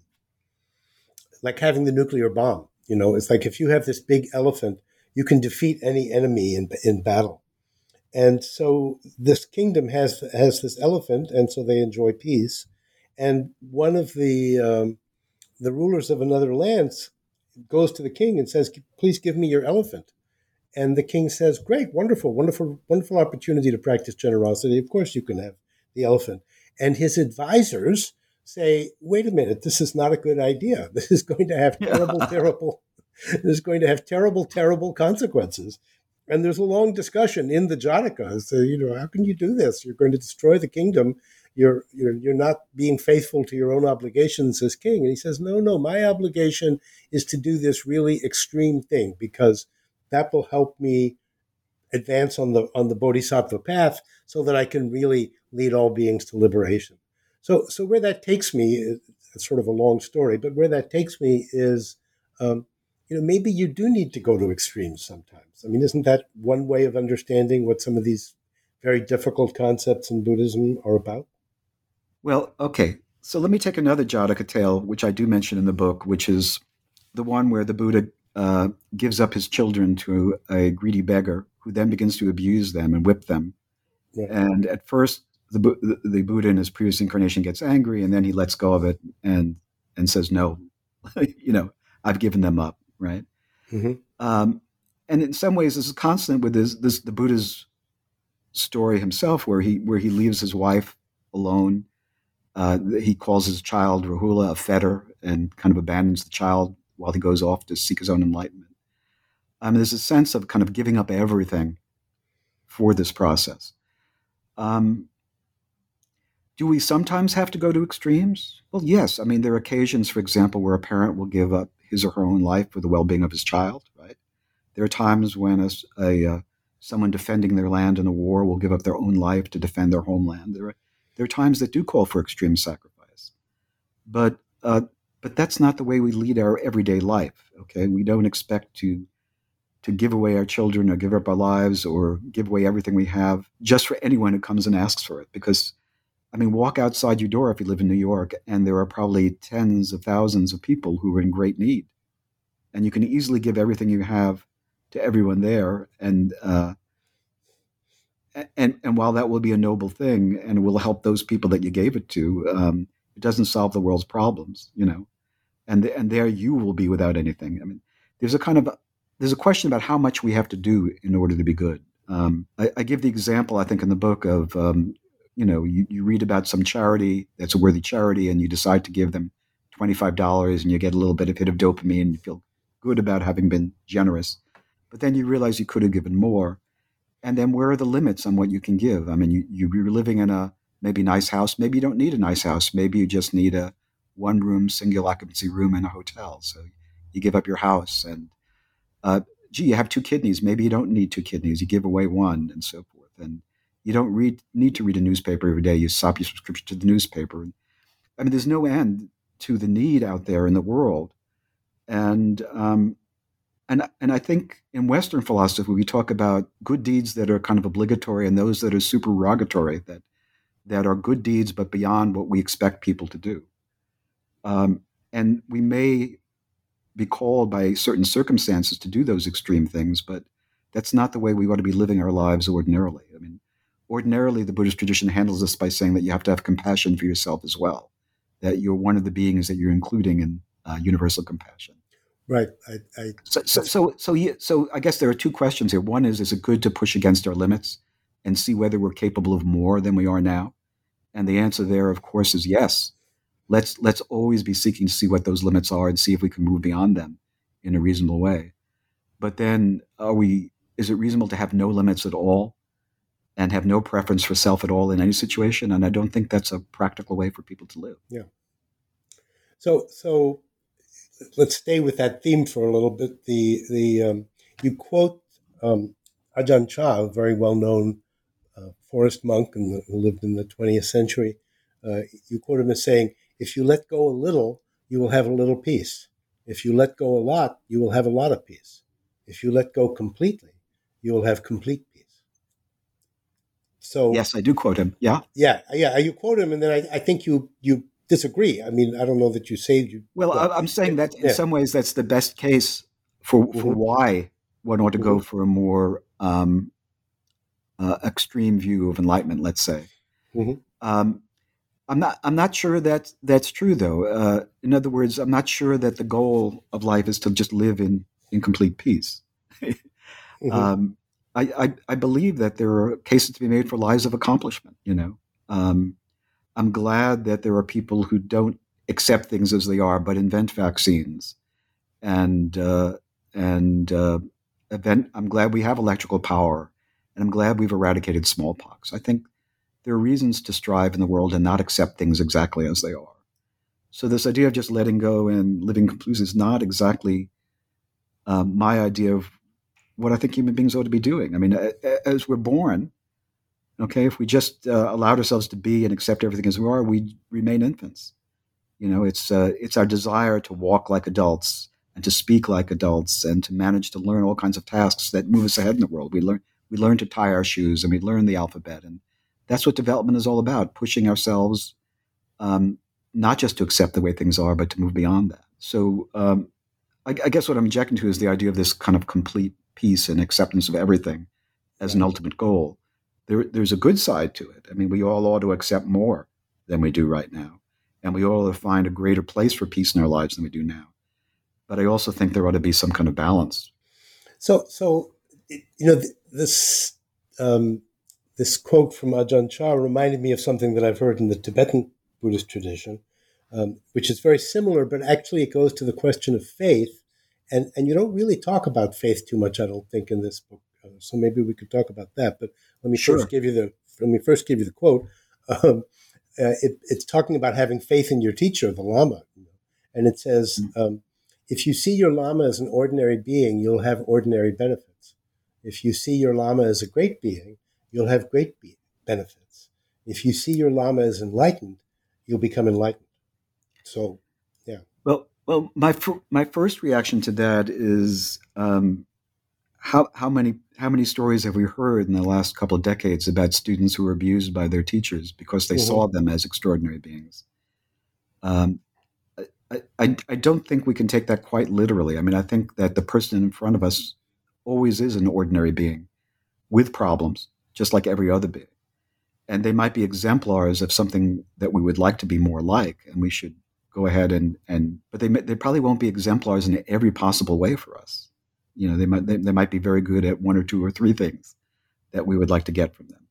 like having the nuclear bomb. You know, it's like if you have this big elephant, you can defeat any enemy in in battle. And so this kingdom has has this elephant, and so they enjoy peace. And one of the um, the rulers of another land goes to the king and says, "Please give me your elephant." And the king says, "Great, wonderful, wonderful, wonderful opportunity to practice generosity. Of course you can have the elephant." And his advisors say, "Wait a minute, this is not a good idea. This is going to have terrible, terrible, this is going to have terrible, terrible consequences." And there's a long discussion in the Jataka. So, you know, how can you do this? You're going to destroy the kingdom. You're, you're, you're not being faithful to your own obligations as king. And he says, no, no, my obligation is to do this really extreme thing because that will help me advance on the on the bodhisattva path so that I can really lead all beings to liberation. So so where that takes me, it's sort of a long story, but where that takes me is, um, you know, maybe you do need to go to extremes sometimes. I mean, isn't that one way of understanding what some of these very difficult concepts in Buddhism are about? Well, okay. So let me take another Jataka tale, which I do mention in the book, which is the one where the Buddha uh, gives up his children to a greedy beggar who then begins to abuse them and whip them. Yeah. And at first, the, the the Buddha in his previous incarnation gets angry, and then he lets go of it and and says, "No, you know, I've given them up." Right. Mm-hmm. Um, and in some ways, this is consonant with this, this the Buddha's story himself, where he where he leaves his wife alone. Uh, he calls his child Rahula a fetter and kind of abandons the child while he goes off to seek his own enlightenment. I mean, there's a sense of kind of giving up everything for this process. Um, do we sometimes have to go to extremes? Well, yes. I mean, there are occasions, for example, where a parent will give up his or her own life for the well-being of his child, right? There are times when a, a uh, someone defending their land in a war will give up their own life to defend their homeland. There are there are times that do call for extreme sacrifice, but uh, but that's not the way we lead our everyday life. Okay, we don't expect to to give away our children or give up our lives or give away everything we have just for anyone who comes and asks for it. Because, I mean, walk outside your door if you live in New York, and there are probably tens of thousands of people who are in great need. And you can easily give everything you have to everyone there. And uh, and and while that will be a noble thing and will help those people that you gave it to, um, it doesn't solve the world's problems, you know. And and there you will be without anything. I mean, there's a kind of there's a question about how much we have to do in order to be good. Um, I, I give the example, I think, in the book of, um, you know, you, you read about some charity that's a worthy charity and you decide to give them twenty-five dollars and you get a little bit of hit of dopamine and you feel good about having been generous. But then you realize you could have given more. And then where are the limits on what you can give? I mean, you, you're living in a maybe nice house. Maybe you don't need a nice house. Maybe you just need a one-room, single occupancy room in a hotel. So you give up your house and Uh, gee, you have two kidneys. Maybe you don't need two kidneys. You give away one and so forth. And you don't read need to read a newspaper every day. You stop your subscription to the newspaper. And, I mean, there's no end to the need out there in the world. And um, and and I think in Western philosophy, we talk about good deeds that are kind of obligatory and those that are supererogatory, that that are good deeds but beyond what we expect people to do. Um, and we may be called by certain circumstances to do those extreme things, but that's not the way we ought to be living our lives ordinarily. I mean, ordinarily, the Buddhist tradition handles this by saying that you have to have compassion for yourself as well, that you're one of the beings that you're including in uh, universal compassion. Right. I, I, so, so, so, so, yeah, so I guess there are two questions here. One is, is it good to push against our limits? and see whether we're capable of more than we are now? And the answer there, of course, is yes. Let's let's always be seeking to see what those limits are and see if we can move beyond them in a reasonable way. But then, are we? Is it reasonable to have no limits at all and have no preference for self at all in any situation? And I don't think that's a practical way for people to live. Yeah. So so let's stay with that theme for a little bit. The the um, you quote um, Ajahn Chah, a very well known uh, forest monk in the, who lived in the twentieth century. Uh, you quote him as saying, "If you let go a little, you will have a little peace. If you let go a lot, you will have a lot of peace. If you let go completely, you will have complete peace." So yes, I do quote him. Yeah, yeah, yeah. You quote him, and then I, I think you you disagree. I mean, I don't know that you say you. Well, well I'm saying that in yeah. some ways that's the best case for for Mm-hmm. why one ought to Mm-hmm. go for a more um, uh, extreme view of enlightenment. Let's say. Mm-hmm. Um, I'm not. I'm not sure that that's true, though. Uh, in other words, I'm not sure that the goal of life is to just live in, in complete peace. Mm-hmm. um, I, I, I believe that there are cases to be made for lives of accomplishment. You know, um, I'm glad that there are people who don't accept things as they are, but invent vaccines, and uh, and uh, event. I'm glad we have electrical power, and I'm glad we've eradicated smallpox. I think there are reasons to strive in the world and not accept things exactly as they are. So this idea of just letting go and living completely is not exactly um, my idea of what I think human beings ought to be doing. I mean, as we're born, okay, if we just uh, allowed ourselves to be and accept everything as we are, we remain infants. You know, it's uh, it's our desire to walk like adults and to speak like adults and to manage to learn all kinds of tasks that move us ahead in the world. We learn we learn to tie our shoes and we learn the alphabet, and that's what development is all about: pushing ourselves, um, not just to accept the way things are, but to move beyond that. So, um, I, I guess what I'm objecting to is the idea of this kind of complete peace and acceptance of everything as an ultimate goal. There, there's a good side to it. I mean, we all ought to accept more than we do right now, and we all ought to find a greater place for peace in our lives than we do now. But I also think there ought to be some kind of balance. So, so you know, this um, this quote from Ajahn Chah reminded me of something that I've heard in the Tibetan Buddhist tradition, um, which is very similar, but actually it goes to the question of faith. And and you don't really talk about faith too much, I don't think, in this book. Uh, so maybe we could talk about that. But let me Sure. first give you the let me first give you the quote. Um, uh, it, it's talking about having faith in your teacher, the Lama, you know? And it says, Mm-hmm. um, "If you see your Lama as an ordinary being, you'll have ordinary benefits. If you see your Lama as a great being, you'll have great be- benefits. If you see your Lama as enlightened, you'll become enlightened." So, yeah. Well. Well, my fir- my first reaction to that is um, how how many how many stories have we heard in the last couple of decades about students who were abused by their teachers because they mm-hmm. saw them as extraordinary beings? Um, I, I I don't think we can take that quite literally. I mean, I think that the person in front of us always is an ordinary being with problems, just like every other being, and they might be exemplars of something that we would like to be more like, and we should go ahead and, and but they they probably won't be exemplars in every possible way for us. You know, they might they, they might be very good at one or two or three things that we would like to get from them.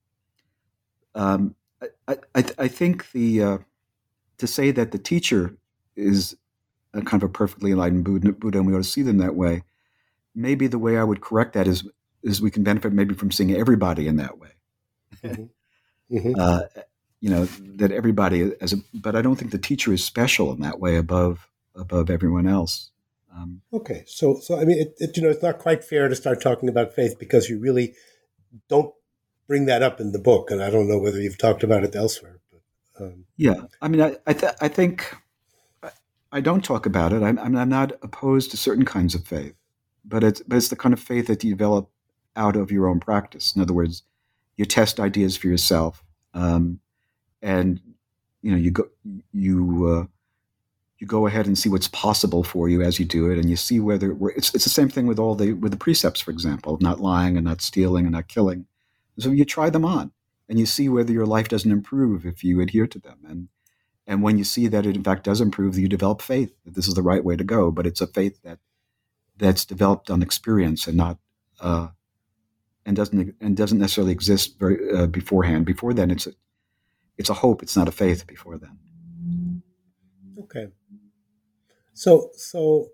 Um, I, I I think the uh, to say that the teacher is a kind of a perfectly enlightened Buddha, Buddha, and we ought to see them that way. Maybe the way I would correct that is is we can benefit maybe from seeing everybody in that way. Mm-hmm. Mm-hmm. Uh, you know, that everybody as a, but I don't think the teacher is special in that way above above everyone else. Um, okay, so so I mean, it, it, you know, it's not quite fair to start talking about faith because you really don't bring that up in the book, and I don't know whether you've talked about it elsewhere. But, um, yeah, I mean, I I, th- I think I, I don't talk about it. I'm I'm not opposed to certain kinds of faith, but it's but it's the kind of faith that you develop out of your own practice. In other words, you test ideas for yourself. Um, And you know you go you uh, you go ahead and see what's possible for you as you do it, and you see whether it's it's the same thing with all the with the precepts, for example, of not lying and not stealing and not killing. So you try them on, and you see whether your life doesn't improve if you adhere to them. And and when you see that it in fact does improve, you develop faith that this is the right way to go. But it's a faith that that's developed on experience and not uh, and doesn't and doesn't necessarily exist very uh, beforehand. Before then, it's a it's a hope. It's not a faith. Before then. Okay. So so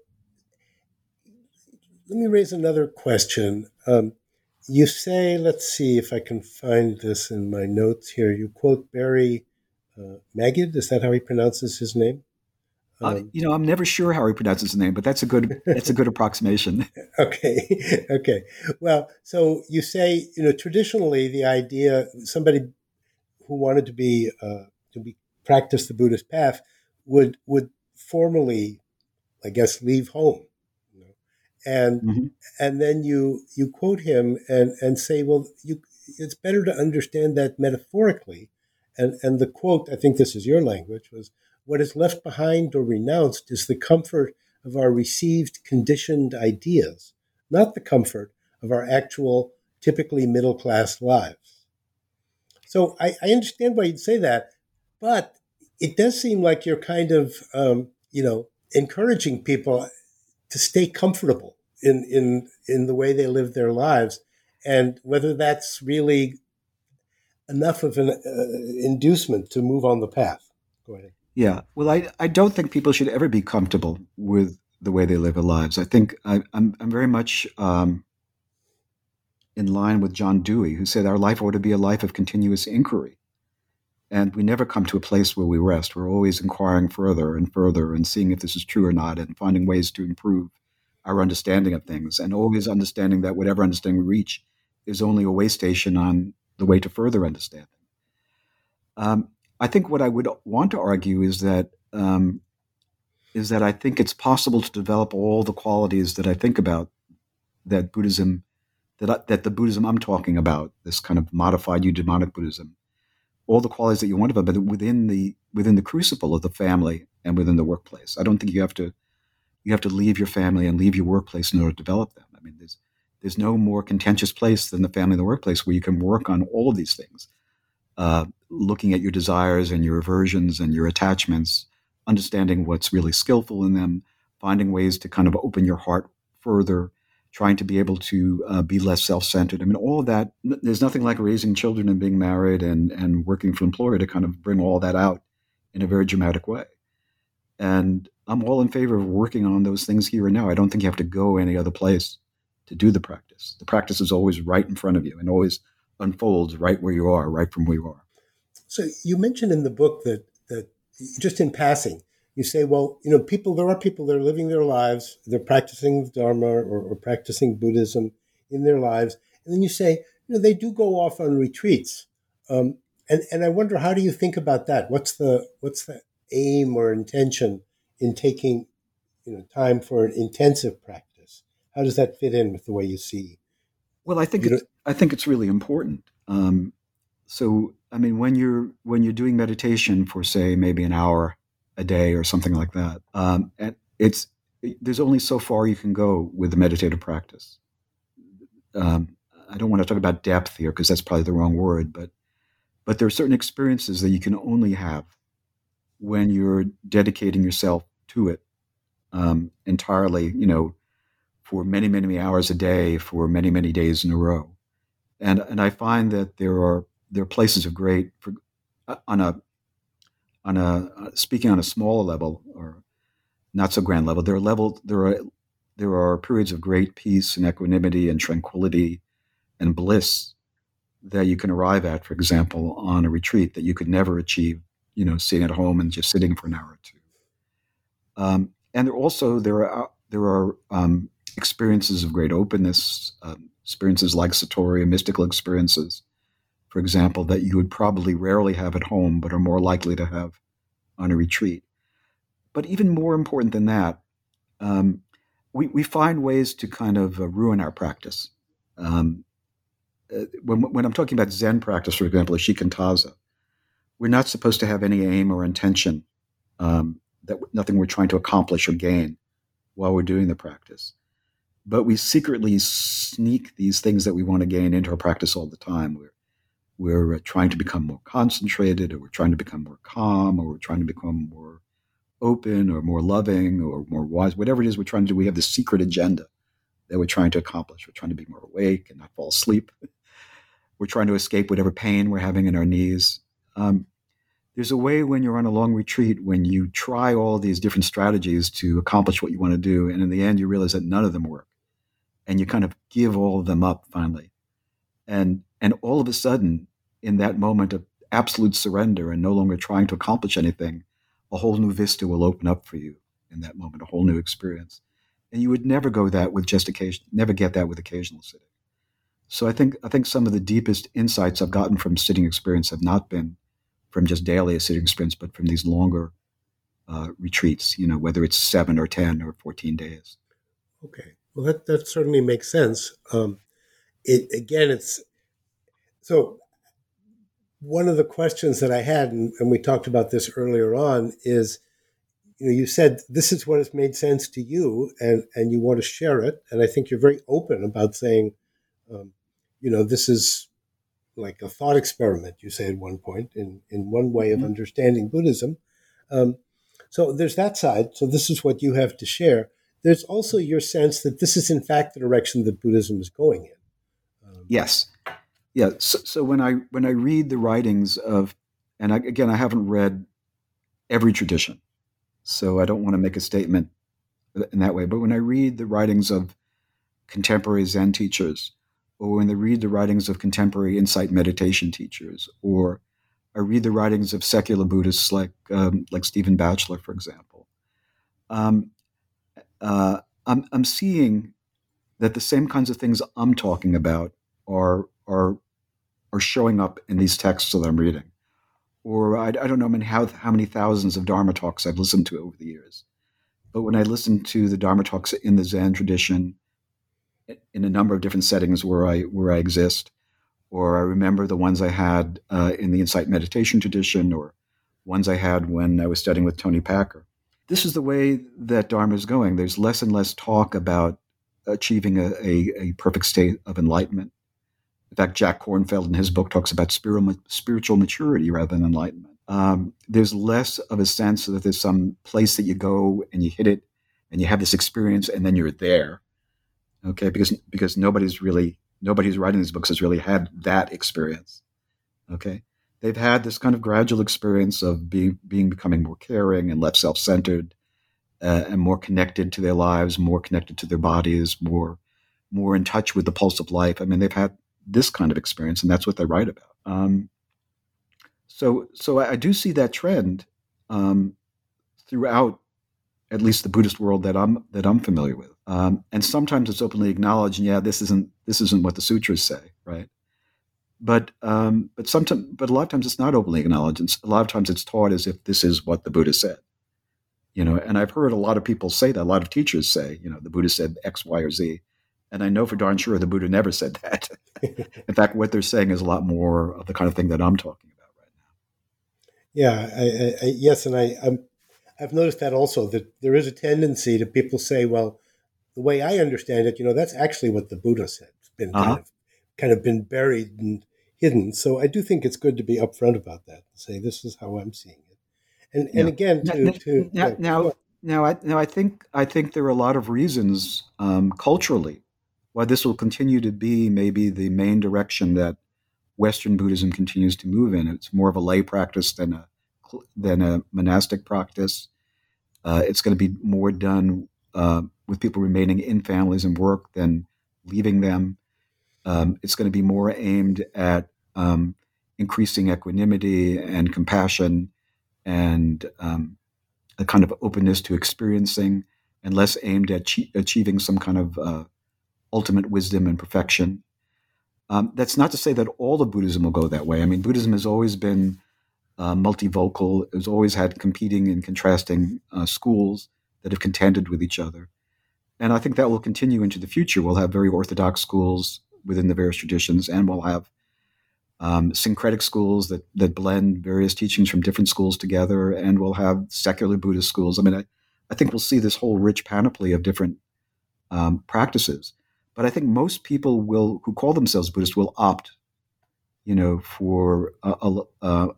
let me raise another question. Um, you say, let's see if I can find this in my notes here. You quote Barry uh, Magid. Is that how he pronounces his name? Um, uh, you know, I'm never sure how he pronounces his name, but that's a good that's a good approximation. Okay, okay. Well, so you say, you know, traditionally the idea somebody who wanted to be uh, to be practice the Buddhist path would would formally, I guess, leave home, you know? and mm-hmm. and then you you quote him and and say, well, you it's better to understand that metaphorically, and and the quote, I think this is your language, was, what is left behind or renounced is the comfort of our received conditioned ideas, not the comfort of our actual, typically middle-class lives. So I, I understand why you'd say that, but it does seem like you're kind of, um, you know, encouraging people to stay comfortable in, in, in the way they live their lives. And whether that's really enough of an uh, inducement to move on the path. Go ahead. Yeah, well, I, I don't think people should ever be comfortable with the way they live their lives. I think I, I'm I'm very much um, in line with John Dewey, who said our life ought to be a life of continuous inquiry, and we never come to a place where we rest. We're always inquiring further and further and seeing if this is true or not, and finding ways to improve our understanding of things, and always understanding that whatever understanding we reach is only a way station on the way to further understanding. Um, I think what I would want to argue is that um, is that I think it's possible to develop all the qualities that I think about that Buddhism, that I, that the Buddhism I'm talking about, this kind of modified eudaimonic Buddhism, all the qualities that you want to develop, but within the within the crucible of the family and within the workplace. I don't think you have to you have to leave your family and leave your workplace in order to develop them. I mean, there's there's no more contentious place than the family and the workplace where you can work on all of these things. Uh, looking at your desires and your aversions and your attachments, understanding what's really skillful in them, finding ways to kind of open your heart further, trying to be able to uh, be less self-centered. I mean, all of that, there's nothing like raising children and being married and, and working for an employer to kind of bring all that out in a very dramatic way. And I'm all in favor of working on those things here and now. I don't think you have to go any other place to do the practice. The practice is always right in front of you and always unfolds right where you are, right from where you are. So you mentioned in the book that that just in passing, you say, well, you know, people, there are people that are living their lives, they're practicing the Dharma or, or practicing Buddhism in their lives. And then you say, you know, they do go off on retreats. Um, and, and I wonder, how do you think about that? What's the, what's the aim or intention in taking, you know, time for an intensive practice? How does that fit in with the way you see? Well, I think it's, I think it's really important. Um, so, I mean, when you're when you're doing meditation for, say, maybe an hour a day or something like that, um, and it's there's only so far you can go with the meditative practice. Um, I don't want to talk about depth here because that's probably the wrong word, but but there are certain experiences that you can only have when you're dedicating yourself to it um, entirely. You know, for many many hours a day, for many many days in a row, and and I find that there are there are places of great for, on a on a uh, speaking on a smaller level or not so grand level. There are level there are there are periods of great peace and equanimity and tranquility and bliss that you can arrive at, for example, on a retreat that you could never achieve, you know, sitting at home and just sitting for an hour or two. Um, and there also there are there are um, experiences of great openness, um, experiences like Satori, mystical experiences, for example, that you would probably rarely have at home, but are more likely to have on a retreat. But even more important than that, um, we, we find ways to kind of uh, ruin our practice. Um, uh, when, when I'm talking about Zen practice, for example, shikantaza, we're not supposed to have any aim or intention, um, that nothing we're trying to accomplish or gain while we're doing the practice. But we secretly sneak these things that we want to gain into our practice all the time. We're We're trying to become more concentrated, or we're trying to become more calm, or we're trying to become more open or more loving or more wise, whatever it is we're trying to do. We have this secret agenda that we're trying to accomplish. We're trying to be more awake and not fall asleep. We're trying to escape whatever pain we're having in our knees. Um, there's a way when you're on a long retreat, when you try all these different strategies to accomplish what you want to do, and in the end you realize that none of them work. And you kind of give all of them up finally. And and all of a sudden, in that moment of absolute surrender and no longer trying to accomplish anything, a whole new vista will open up for you in that moment, a whole new experience. And you would never go that with just occasion, never get that with occasional sitting. So I think I think some of the deepest insights I've gotten from sitting experience have not been from just daily sitting experience, but from these longer uh, retreats, you know, whether it's seven or ten or fourteen days. Okay. Well, that, that certainly makes sense. Um, it again, it's so one of the questions that I had, and, and we talked about this earlier on, is, you know, you said this is what has made sense to you, and, and you want to share it. And I think you're very open about saying, um, you know, this is like a thought experiment, you say at one point, in, in one way of mm-hmm. understanding Buddhism. Um, so there's that side. So this is what you have to share. There's also your sense that this is, in fact, the direction that Buddhism is going in. Um, yes. Yeah. So, so when I when I read the writings of, and I, again, I haven't read every tradition, so I don't want to make a statement in that way. But when I read the writings of contemporary Zen teachers, or when I read the writings of contemporary insight meditation teachers, or I read the writings of secular Buddhists like um, like Stephen Batchelor, for example, um, uh, I'm I'm seeing that the same kinds of things I'm talking about are are are showing up in these texts that I'm reading. Or I, I don't know I mean, how how many thousands of Dharma talks I've listened to over the years. But when I listen to the Dharma talks in the Zen tradition, in a number of different settings where I where I exist, or I remember the ones I had uh, in the Insight Meditation tradition, or ones I had when I was studying with Tony Packer. This is the way that Dharma is going. There's less and less talk about achieving a, a, a perfect state of enlightenment. In fact, Jack Kornfeld in his book talks about spiritual, spiritual maturity rather than enlightenment. Um, there's less of a sense that there's some place that you go and you hit it and you have this experience and then you're there. Okay, because because nobody's really nobody who's writing these books has really had that experience. Okay, they've had this kind of gradual experience of being being becoming more caring and less self-centered, uh, and more connected to their lives, more connected to their bodies, more more in touch with the pulse of life. I mean, they've had this kind of experience, and that's what they write about. Um, so so I, I do see that trend um, throughout, at least the Buddhist world that I'm that I'm familiar with. Um, and sometimes it's openly acknowledged, and yeah, this isn't this isn't what the sutras say, right? But um, but sometimes, but a lot of times it's not openly acknowledged. And a lot of times it's taught as if this is what the Buddha said, you know. And I've heard a lot of people say that. A lot of teachers say, you know, the Buddha said X, Y, or Z, and I know for darn sure the Buddha never said that. In fact, what they're saying is a lot more of the kind of thing that I'm talking about right now. Yeah, I, I, yes, and I, I'm, I've noticed that also, that there is a tendency to people say, well, the way I understand it, you know, that's actually what the Buddha said. It's been uh-huh. kind of kind of been buried and hidden. So I do think it's good to be upfront about that and say, this is how I'm seeing it. And yeah. and again, to now, to now, yeah, now, now, I now I think I think there are a lot of reasons um, culturally why this will continue to be maybe the main direction that Western Buddhism continues to move in. It's more of a lay practice than a than a monastic practice. Uh, it's going to be more done uh, with people remaining in families and work than leaving them. Um, it's going to be more aimed at um, increasing equanimity and compassion and um, a kind of openness to experiencing, and less aimed at che- achieving some kind of uh, ultimate wisdom and perfection. Um, that's not to say that all of Buddhism will go that way. I mean, Buddhism has always been uh, multivocal. It's always had competing and contrasting uh, schools that have contended with each other. And I think that will continue into the future. We'll have very orthodox schools within the various traditions, and we'll have um, syncretic schools that, that blend various teachings from different schools together, and we'll have secular Buddhist schools. I mean, I, I think we'll see this whole rich panoply of different um, practices. But I think most people will, who call themselves Buddhist, will opt, you know, for a, a, a,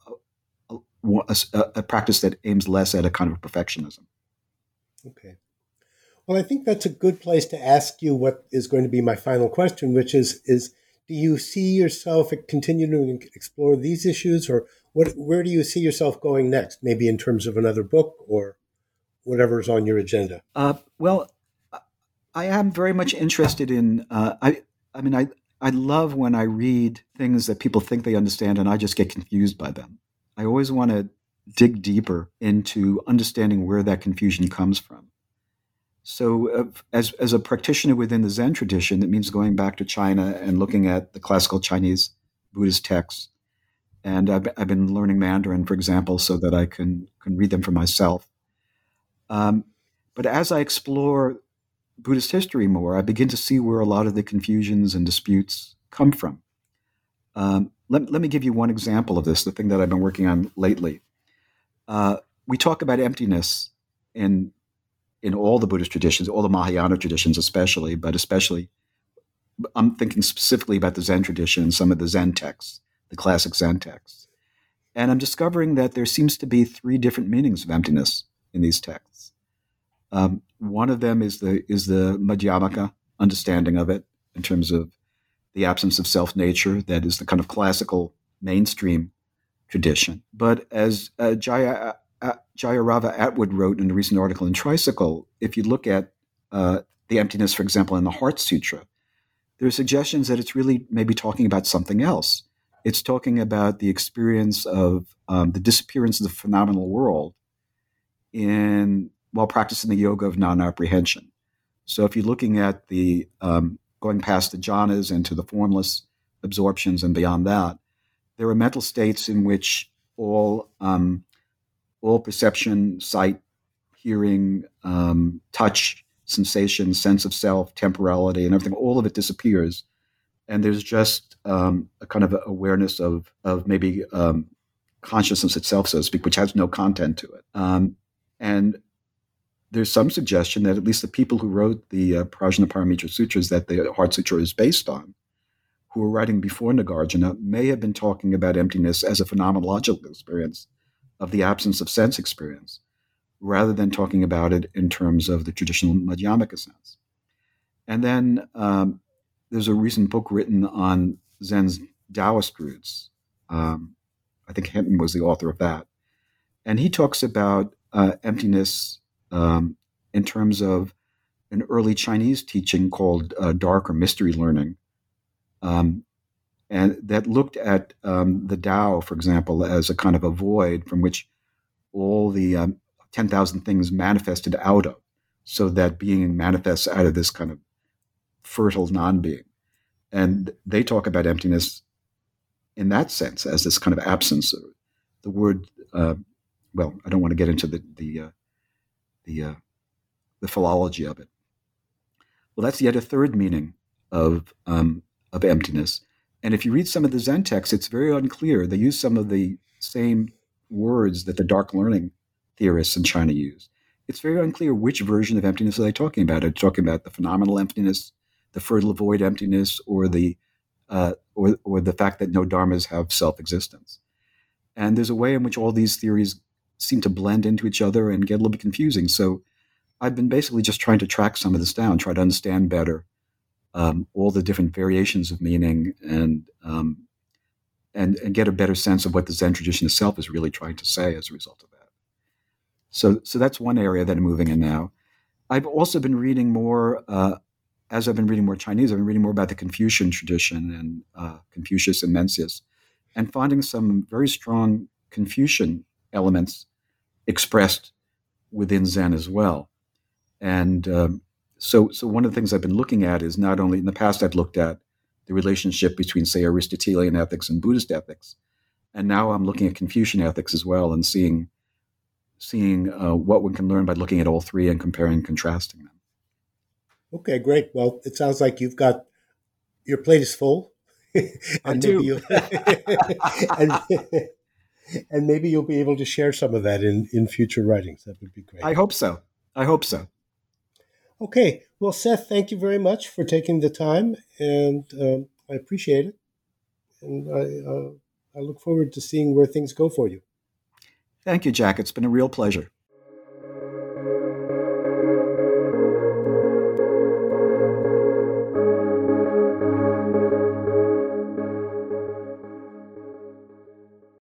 a, a, a practice that aims less at a kind of perfectionism. Okay. Well, I think that's a good place to ask you what is going to be my final question, which is, is do you see yourself continuing to explore these issues, or what, where do you see yourself going next, maybe in terms of another book or whatever's on your agenda? Uh, well, I am very much interested in, uh, I, I mean, I, I love when I read things that people think they understand and I just get confused by them. I always want to dig deeper into understanding where that confusion comes from. So uh, as, as a practitioner within the Zen tradition, it means going back to China and looking at the classical Chinese Buddhist texts. And I've, I've been learning Mandarin, for example, so that I can, can read them for myself. Um, but as I explore Buddhist history more, I begin to see where a lot of the confusions and disputes come from. Um, let, let me give you one example of this, the thing that I've been working on lately. Uh, we talk about emptiness in in all the Buddhist traditions, all the Mahayana traditions especially, but especially, I'm thinking specifically about the Zen tradition and some of the Zen texts, the classic Zen texts. And I'm discovering that there seems to be three different meanings of emptiness in these texts. Um, one of them is the is the Madhyamaka understanding of it in terms of the absence of self-nature, that is the kind of classical mainstream tradition. But as uh, Jaya Uh, Jayarava Atwood wrote in a recent article in Tricycle, if you look at uh, the emptiness, for example, in the Heart Sutra, there are suggestions that it's really maybe talking about something else. It's talking about the experience of um, the disappearance of the phenomenal world in while practicing the yoga of non-apprehension. So if you're looking at the um, going past the jhanas into the formless absorptions and beyond that, there are mental states in which all um, all perception, sight, hearing, um, touch, sensation, sense of self, temporality, and everything, all of it disappears. And there's just um, a kind of awareness of of maybe um, consciousness itself, so to speak, which has no content to it. Um, and there's some suggestion that at least the people who wrote the uh, Prajnaparamita Sutras that the Heart Sutra is based on, who were writing before Nagarjuna, may have been talking about emptiness as a phenomenological experience of the absence of sense experience, rather than talking about it in terms of the traditional Madhyamaka sense. And then um, there's a recent book written on Zen's Taoist roots. Um, I think Hinton was the author of that. And he talks about uh, emptiness um, in terms of an early Chinese teaching called uh, dark or mystery learning, um, and that looked at um, the Tao, for example, as a kind of a void from which all the um, ten thousand things manifested out of, so that being manifests out of this kind of fertile non-being. And they talk about emptiness in that sense as this kind of absence. The word, uh, well, I don't want to get into the the uh, the, uh, the philology of it. Well, that's yet a third meaning of um, of emptiness. And if you read some of the Zen texts, it's very unclear. They use some of the same words that the dark learning theorists in China use. It's very unclear which version of emptiness are they talking about. Are they talking about the phenomenal emptiness, the fertile void emptiness, or the uh, or or the fact that no dharmas have self-existence? And there's a way in which all these theories seem to blend into each other and get a little bit confusing. So I've been basically just trying to track some of this down, try to understand better Um, all the different variations of meaning, and, um, and and get a better sense of what the Zen tradition itself is really trying to say as a result of that. So, so that's one area that I'm moving in now. I've also been reading more, uh, as I've been reading more Chinese, I've been reading more about the Confucian tradition and uh, Confucius and Mencius, and finding some very strong Confucian elements expressed within Zen as well. And um, So, so one of the things I've been looking at is not only in the past I've looked at the relationship between, say, Aristotelian ethics and Buddhist ethics, and now I'm looking at Confucian ethics as well, and seeing seeing uh, what one can learn by looking at all three and comparing and contrasting them. Okay, great. Well, it sounds like you've got your plate is full, I and do. maybe you'll, and, and maybe you'll be able to share some of that in in future writings. That would be great. I hope so. I hope so. Okay. Well, Seth, thank you very much for taking the time, and um, I appreciate it. And I, uh, I look forward to seeing where things go for you. Thank you, Jack. It's been a real pleasure.